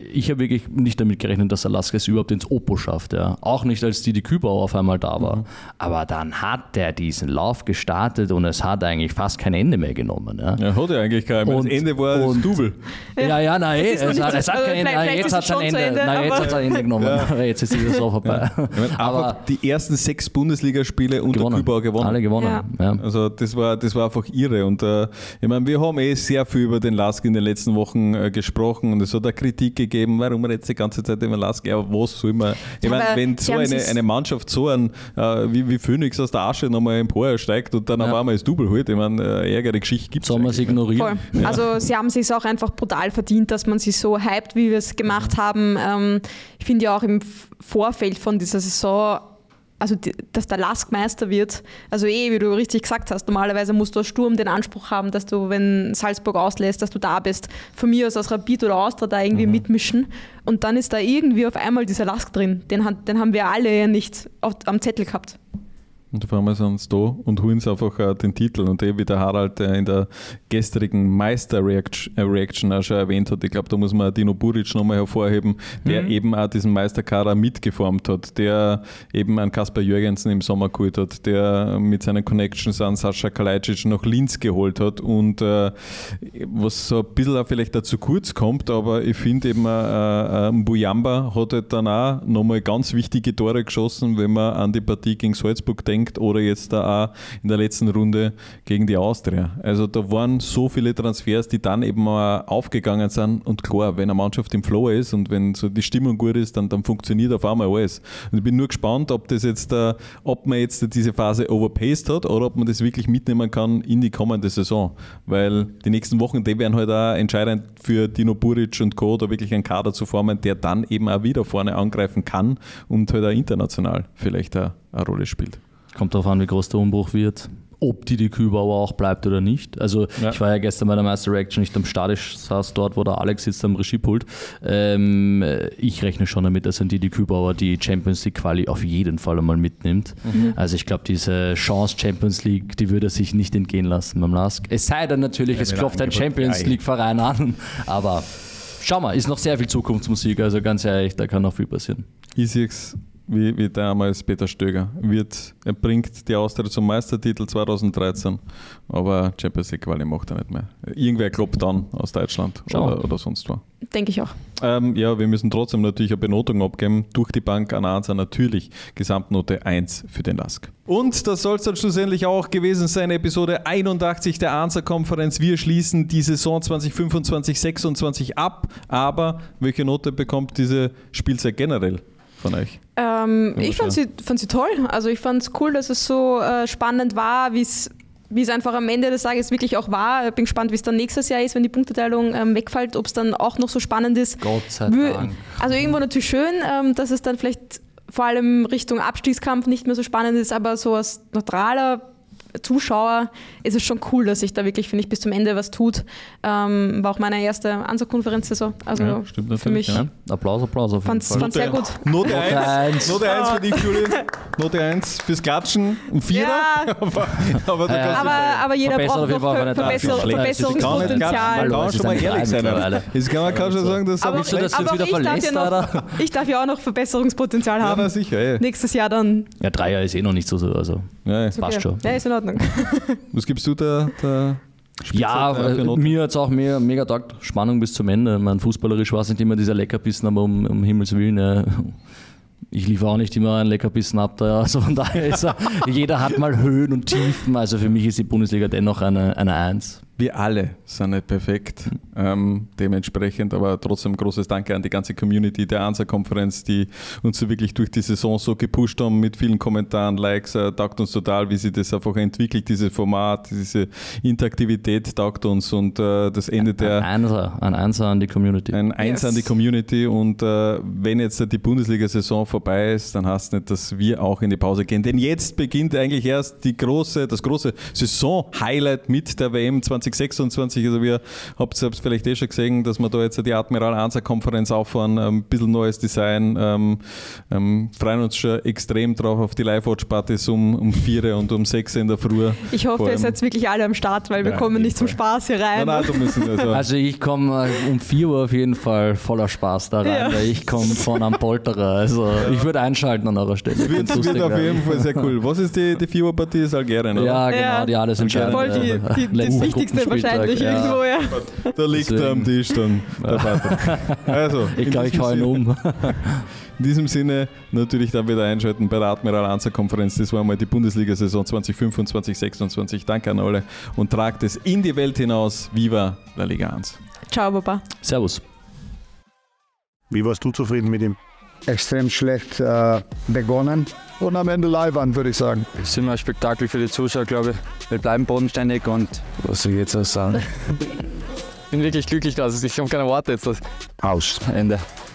ich habe wirklich nicht damit gerechnet, dass Alaska es überhaupt ins Oppo schafft. Ja. Auch nicht, als Didi Kübauer auf einmal da war. Aber dann hat der diesen Lauf gestartet und es hat eigentlich fast kein Ende mehr genommen. Ja, hat er eigentlich kein Ende. Das Ende war das Double. Nein, es hat kein Ende. Jetzt hat es ein Ende. Jetzt hat es ein Ende genommen. Ja. Jetzt ist die Saison vorbei. Ja. Aber die ersten 6 Bundesligaspiele unter Kübauer gewonnen. Alle gewonnen. Ja. Also das war einfach irre. Und ich meine, wir haben sehr viel über den Lask in den letzten Wochen gesprochen und es hat auch Kritik gegeben, warum wir jetzt die ganze Zeit über Lask, aber was soll man? Ich meine, wenn so eine Mannschaft so wie Phoenix aus der Asche nochmal empor steigt und dann auf einmal das Double holt, ich meine, ärgere Geschichte gibt es. Soll man es ignorieren? Voll. Ja. Also sie haben es sich auch einfach brutal verdient, dass man sie so hypt, wie wir es gemacht haben. Ich finde ja auch im Vorfeld von dieser Saison, also dass der Lask Meister wird, also wie du richtig gesagt hast, normalerweise musst du als Sturm den Anspruch haben, dass du, wenn Salzburg auslässt, dass du da bist. Von mir aus Rapid oder Austria da irgendwie mitmischen und dann ist da irgendwie auf einmal dieser Lask drin. Den haben wir alle nicht am Zettel gehabt. Und auf einmal sind sie da und holen sie einfach den Titel. Und wie der Harald in der gestrigen Meister-Reaction auch schon erwähnt hat, ich glaube, da muss man Dino Buric nochmal hervorheben, der eben auch diesen Meisterkader mitgeformt hat, der eben einen Kaspar Jürgensen im Sommer geholt hat, der mit seinen Connections an Sascha Kalajdzic nach Linz geholt hat und was so ein bisschen auch vielleicht dazu kurz kommt, aber ich finde eben Mbuyamba hat halt dann auch nochmal ganz wichtige Tore geschossen, wenn man an die Partie gegen Salzburg denkt, oder jetzt da auch in der letzten Runde gegen die Austria. Also da waren so viele Transfers, die dann eben auch aufgegangen sind und klar, wenn eine Mannschaft im Flow ist und wenn so die Stimmung gut ist, dann funktioniert auf einmal alles. Und ich bin nur gespannt, ob man jetzt diese Phase overpaced hat oder ob man das wirklich mitnehmen kann in die kommende Saison, weil die nächsten Wochen, die werden halt auch entscheidend für Dino Buric und Co., da wirklich einen Kader zu formen, der dann eben auch wieder vorne angreifen kann und halt auch international vielleicht auch eine Rolle spielt. Kommt darauf an, wie groß der Umbruch wird, ob Didi Kübauer auch bleibt oder nicht. Also ich war ja gestern bei der Meister Reaction nicht am Stadion, ich saß dort, wo der Alex sitzt am Regiepult. Ich rechne schon damit, dass ein Didi Kübauer die Champions League Quali auf jeden Fall einmal mitnimmt. Also ich glaube, diese Chance Champions League, die würde er sich nicht entgehen lassen beim Lask. Es sei denn natürlich, es klopft ein Champions League Verein an, aber schau mal, ist noch sehr viel Zukunftsmusik, also ganz ehrlich, da kann noch viel passieren. Ich sehe es wie damals Peter Stöger. Er bringt die Austria zum Meistertitel 2013, aber Champions League Quali macht er nicht mehr. Irgendwer kloppt an aus Deutschland oder sonst wo. Denke ich auch. Wir müssen trotzdem natürlich eine Benotung abgeben. Durch die Bank an Ansa natürlich Gesamtnote 1 für den Lask. Und das soll es dann schlussendlich auch gewesen sein, Episode 81 der Ansa-Konferenz. Wir schließen die Saison 2025-26 ab, aber welche Note bekommt diese Spielzeit generell von euch? Ich fand sie toll. Also ich fand es cool, dass es so spannend war, wie es einfach am Ende des Tages wirklich auch war. Ich bin gespannt, wie es dann nächstes Jahr ist, wenn die Punkteteilung wegfällt, ob es dann auch noch so spannend ist. Gott sei Dank. Also irgendwo natürlich schön, dass es dann vielleicht vor allem Richtung Abstiegskampf nicht mehr so spannend ist, aber so als neutraler Zuschauer ist es schon cool, dass sich da wirklich, finde ich, bis zum Ende was tut. War auch meine erste Ansa-Konferenz-Saison. Also stimmt für mich. Ja. Applaus auf jeden Fall. Fand sehr gut. Note 1 für dich, Julian. Note 1 fürs Klatschen. Ein Vierer. Ja. aber jeder braucht noch Verbesserungspotenzial. Man kann schon mal ehrlich sein. Man kann schon sagen, dass aber ich darf ja auch noch Verbesserungspotenzial haben. Ja, sicher. Nächstes Jahr dann. Ja, 3 Jahre ist noch nicht so. Also passt schon. Ja, ist in Ordnung. Was gibst du da? Ja, mir hat es auch mega taugt. Spannung bis zum Ende. Fußballerisch war es nicht immer dieser Leckerbissen, aber um Himmels Willen. Ich liefere auch nicht immer einen Leckerbissen ab. Also von daher jeder hat mal Höhen und Tiefen. Also für mich ist die Bundesliga dennoch eine 1. Wir alle sind nicht perfekt, dementsprechend, aber trotzdem großes Danke an die ganze Community der Ansa-Konferenz, die uns so wirklich durch die Saison so gepusht haben mit vielen Kommentaren, Likes, taugt uns total, wie sich das einfach entwickelt, dieses Format, diese Interaktivität taugt uns und das Ende der... Ein Einser an die Community. Ein Einser an die Community und wenn jetzt die Bundesliga-Saison vorbei ist, dann heißt es nicht, dass wir auch in die Pause gehen, denn jetzt beginnt eigentlich erst das große Saison-Highlight mit der WM 2025 26. Also wir habt es vielleicht schon gesehen, dass wir da jetzt die Admiral 1er Konferenz auffahren, ein bisschen neues Design, freuen uns schon extrem drauf auf die Live-Watch-Partys um 4 und um 6 in der Früh. Ich hoffe, ihr seid wirklich alle am Start, weil wir kommen nicht zum Spaß hier rein. Nein, da müssen wir also ich komme um 4 Uhr auf jeden Fall voller Spaß da rein, weil ich komme von einem Polterer. Also ich würde einschalten an eurer Stelle. Das wird auf jeden Fall sehr cool. Was ist die 4 Uhr Partie? Ist Algerien, oder? Ja, genau, die alles entscheidend. Voll das Wichtigste wahrscheinlich irgendwo, ja. Da liegt er am Tisch dann, der Patrick. Also, ich glaube, ich hau ihn um. In diesem Sinne natürlich dann wieder einschalten bei der Admiral 1er Konferenz. Das war mal die Bundesliga-Saison 2025-26. Danke an alle und tragt es in die Welt hinaus. Viva la Liga 1. Ciao, Papa. Servus. Wie warst du zufrieden mit ihm? Extrem schlecht begonnen und am Ende Leihwand, würde ich sagen. Es ist immer ein Spektakel für die Zuschauer, glaube ich. Wir bleiben bodenständig und was soll ich jetzt auch sagen? Ich bin wirklich glücklich, dass ich habe keine Worte jetzt. Aus. Ende.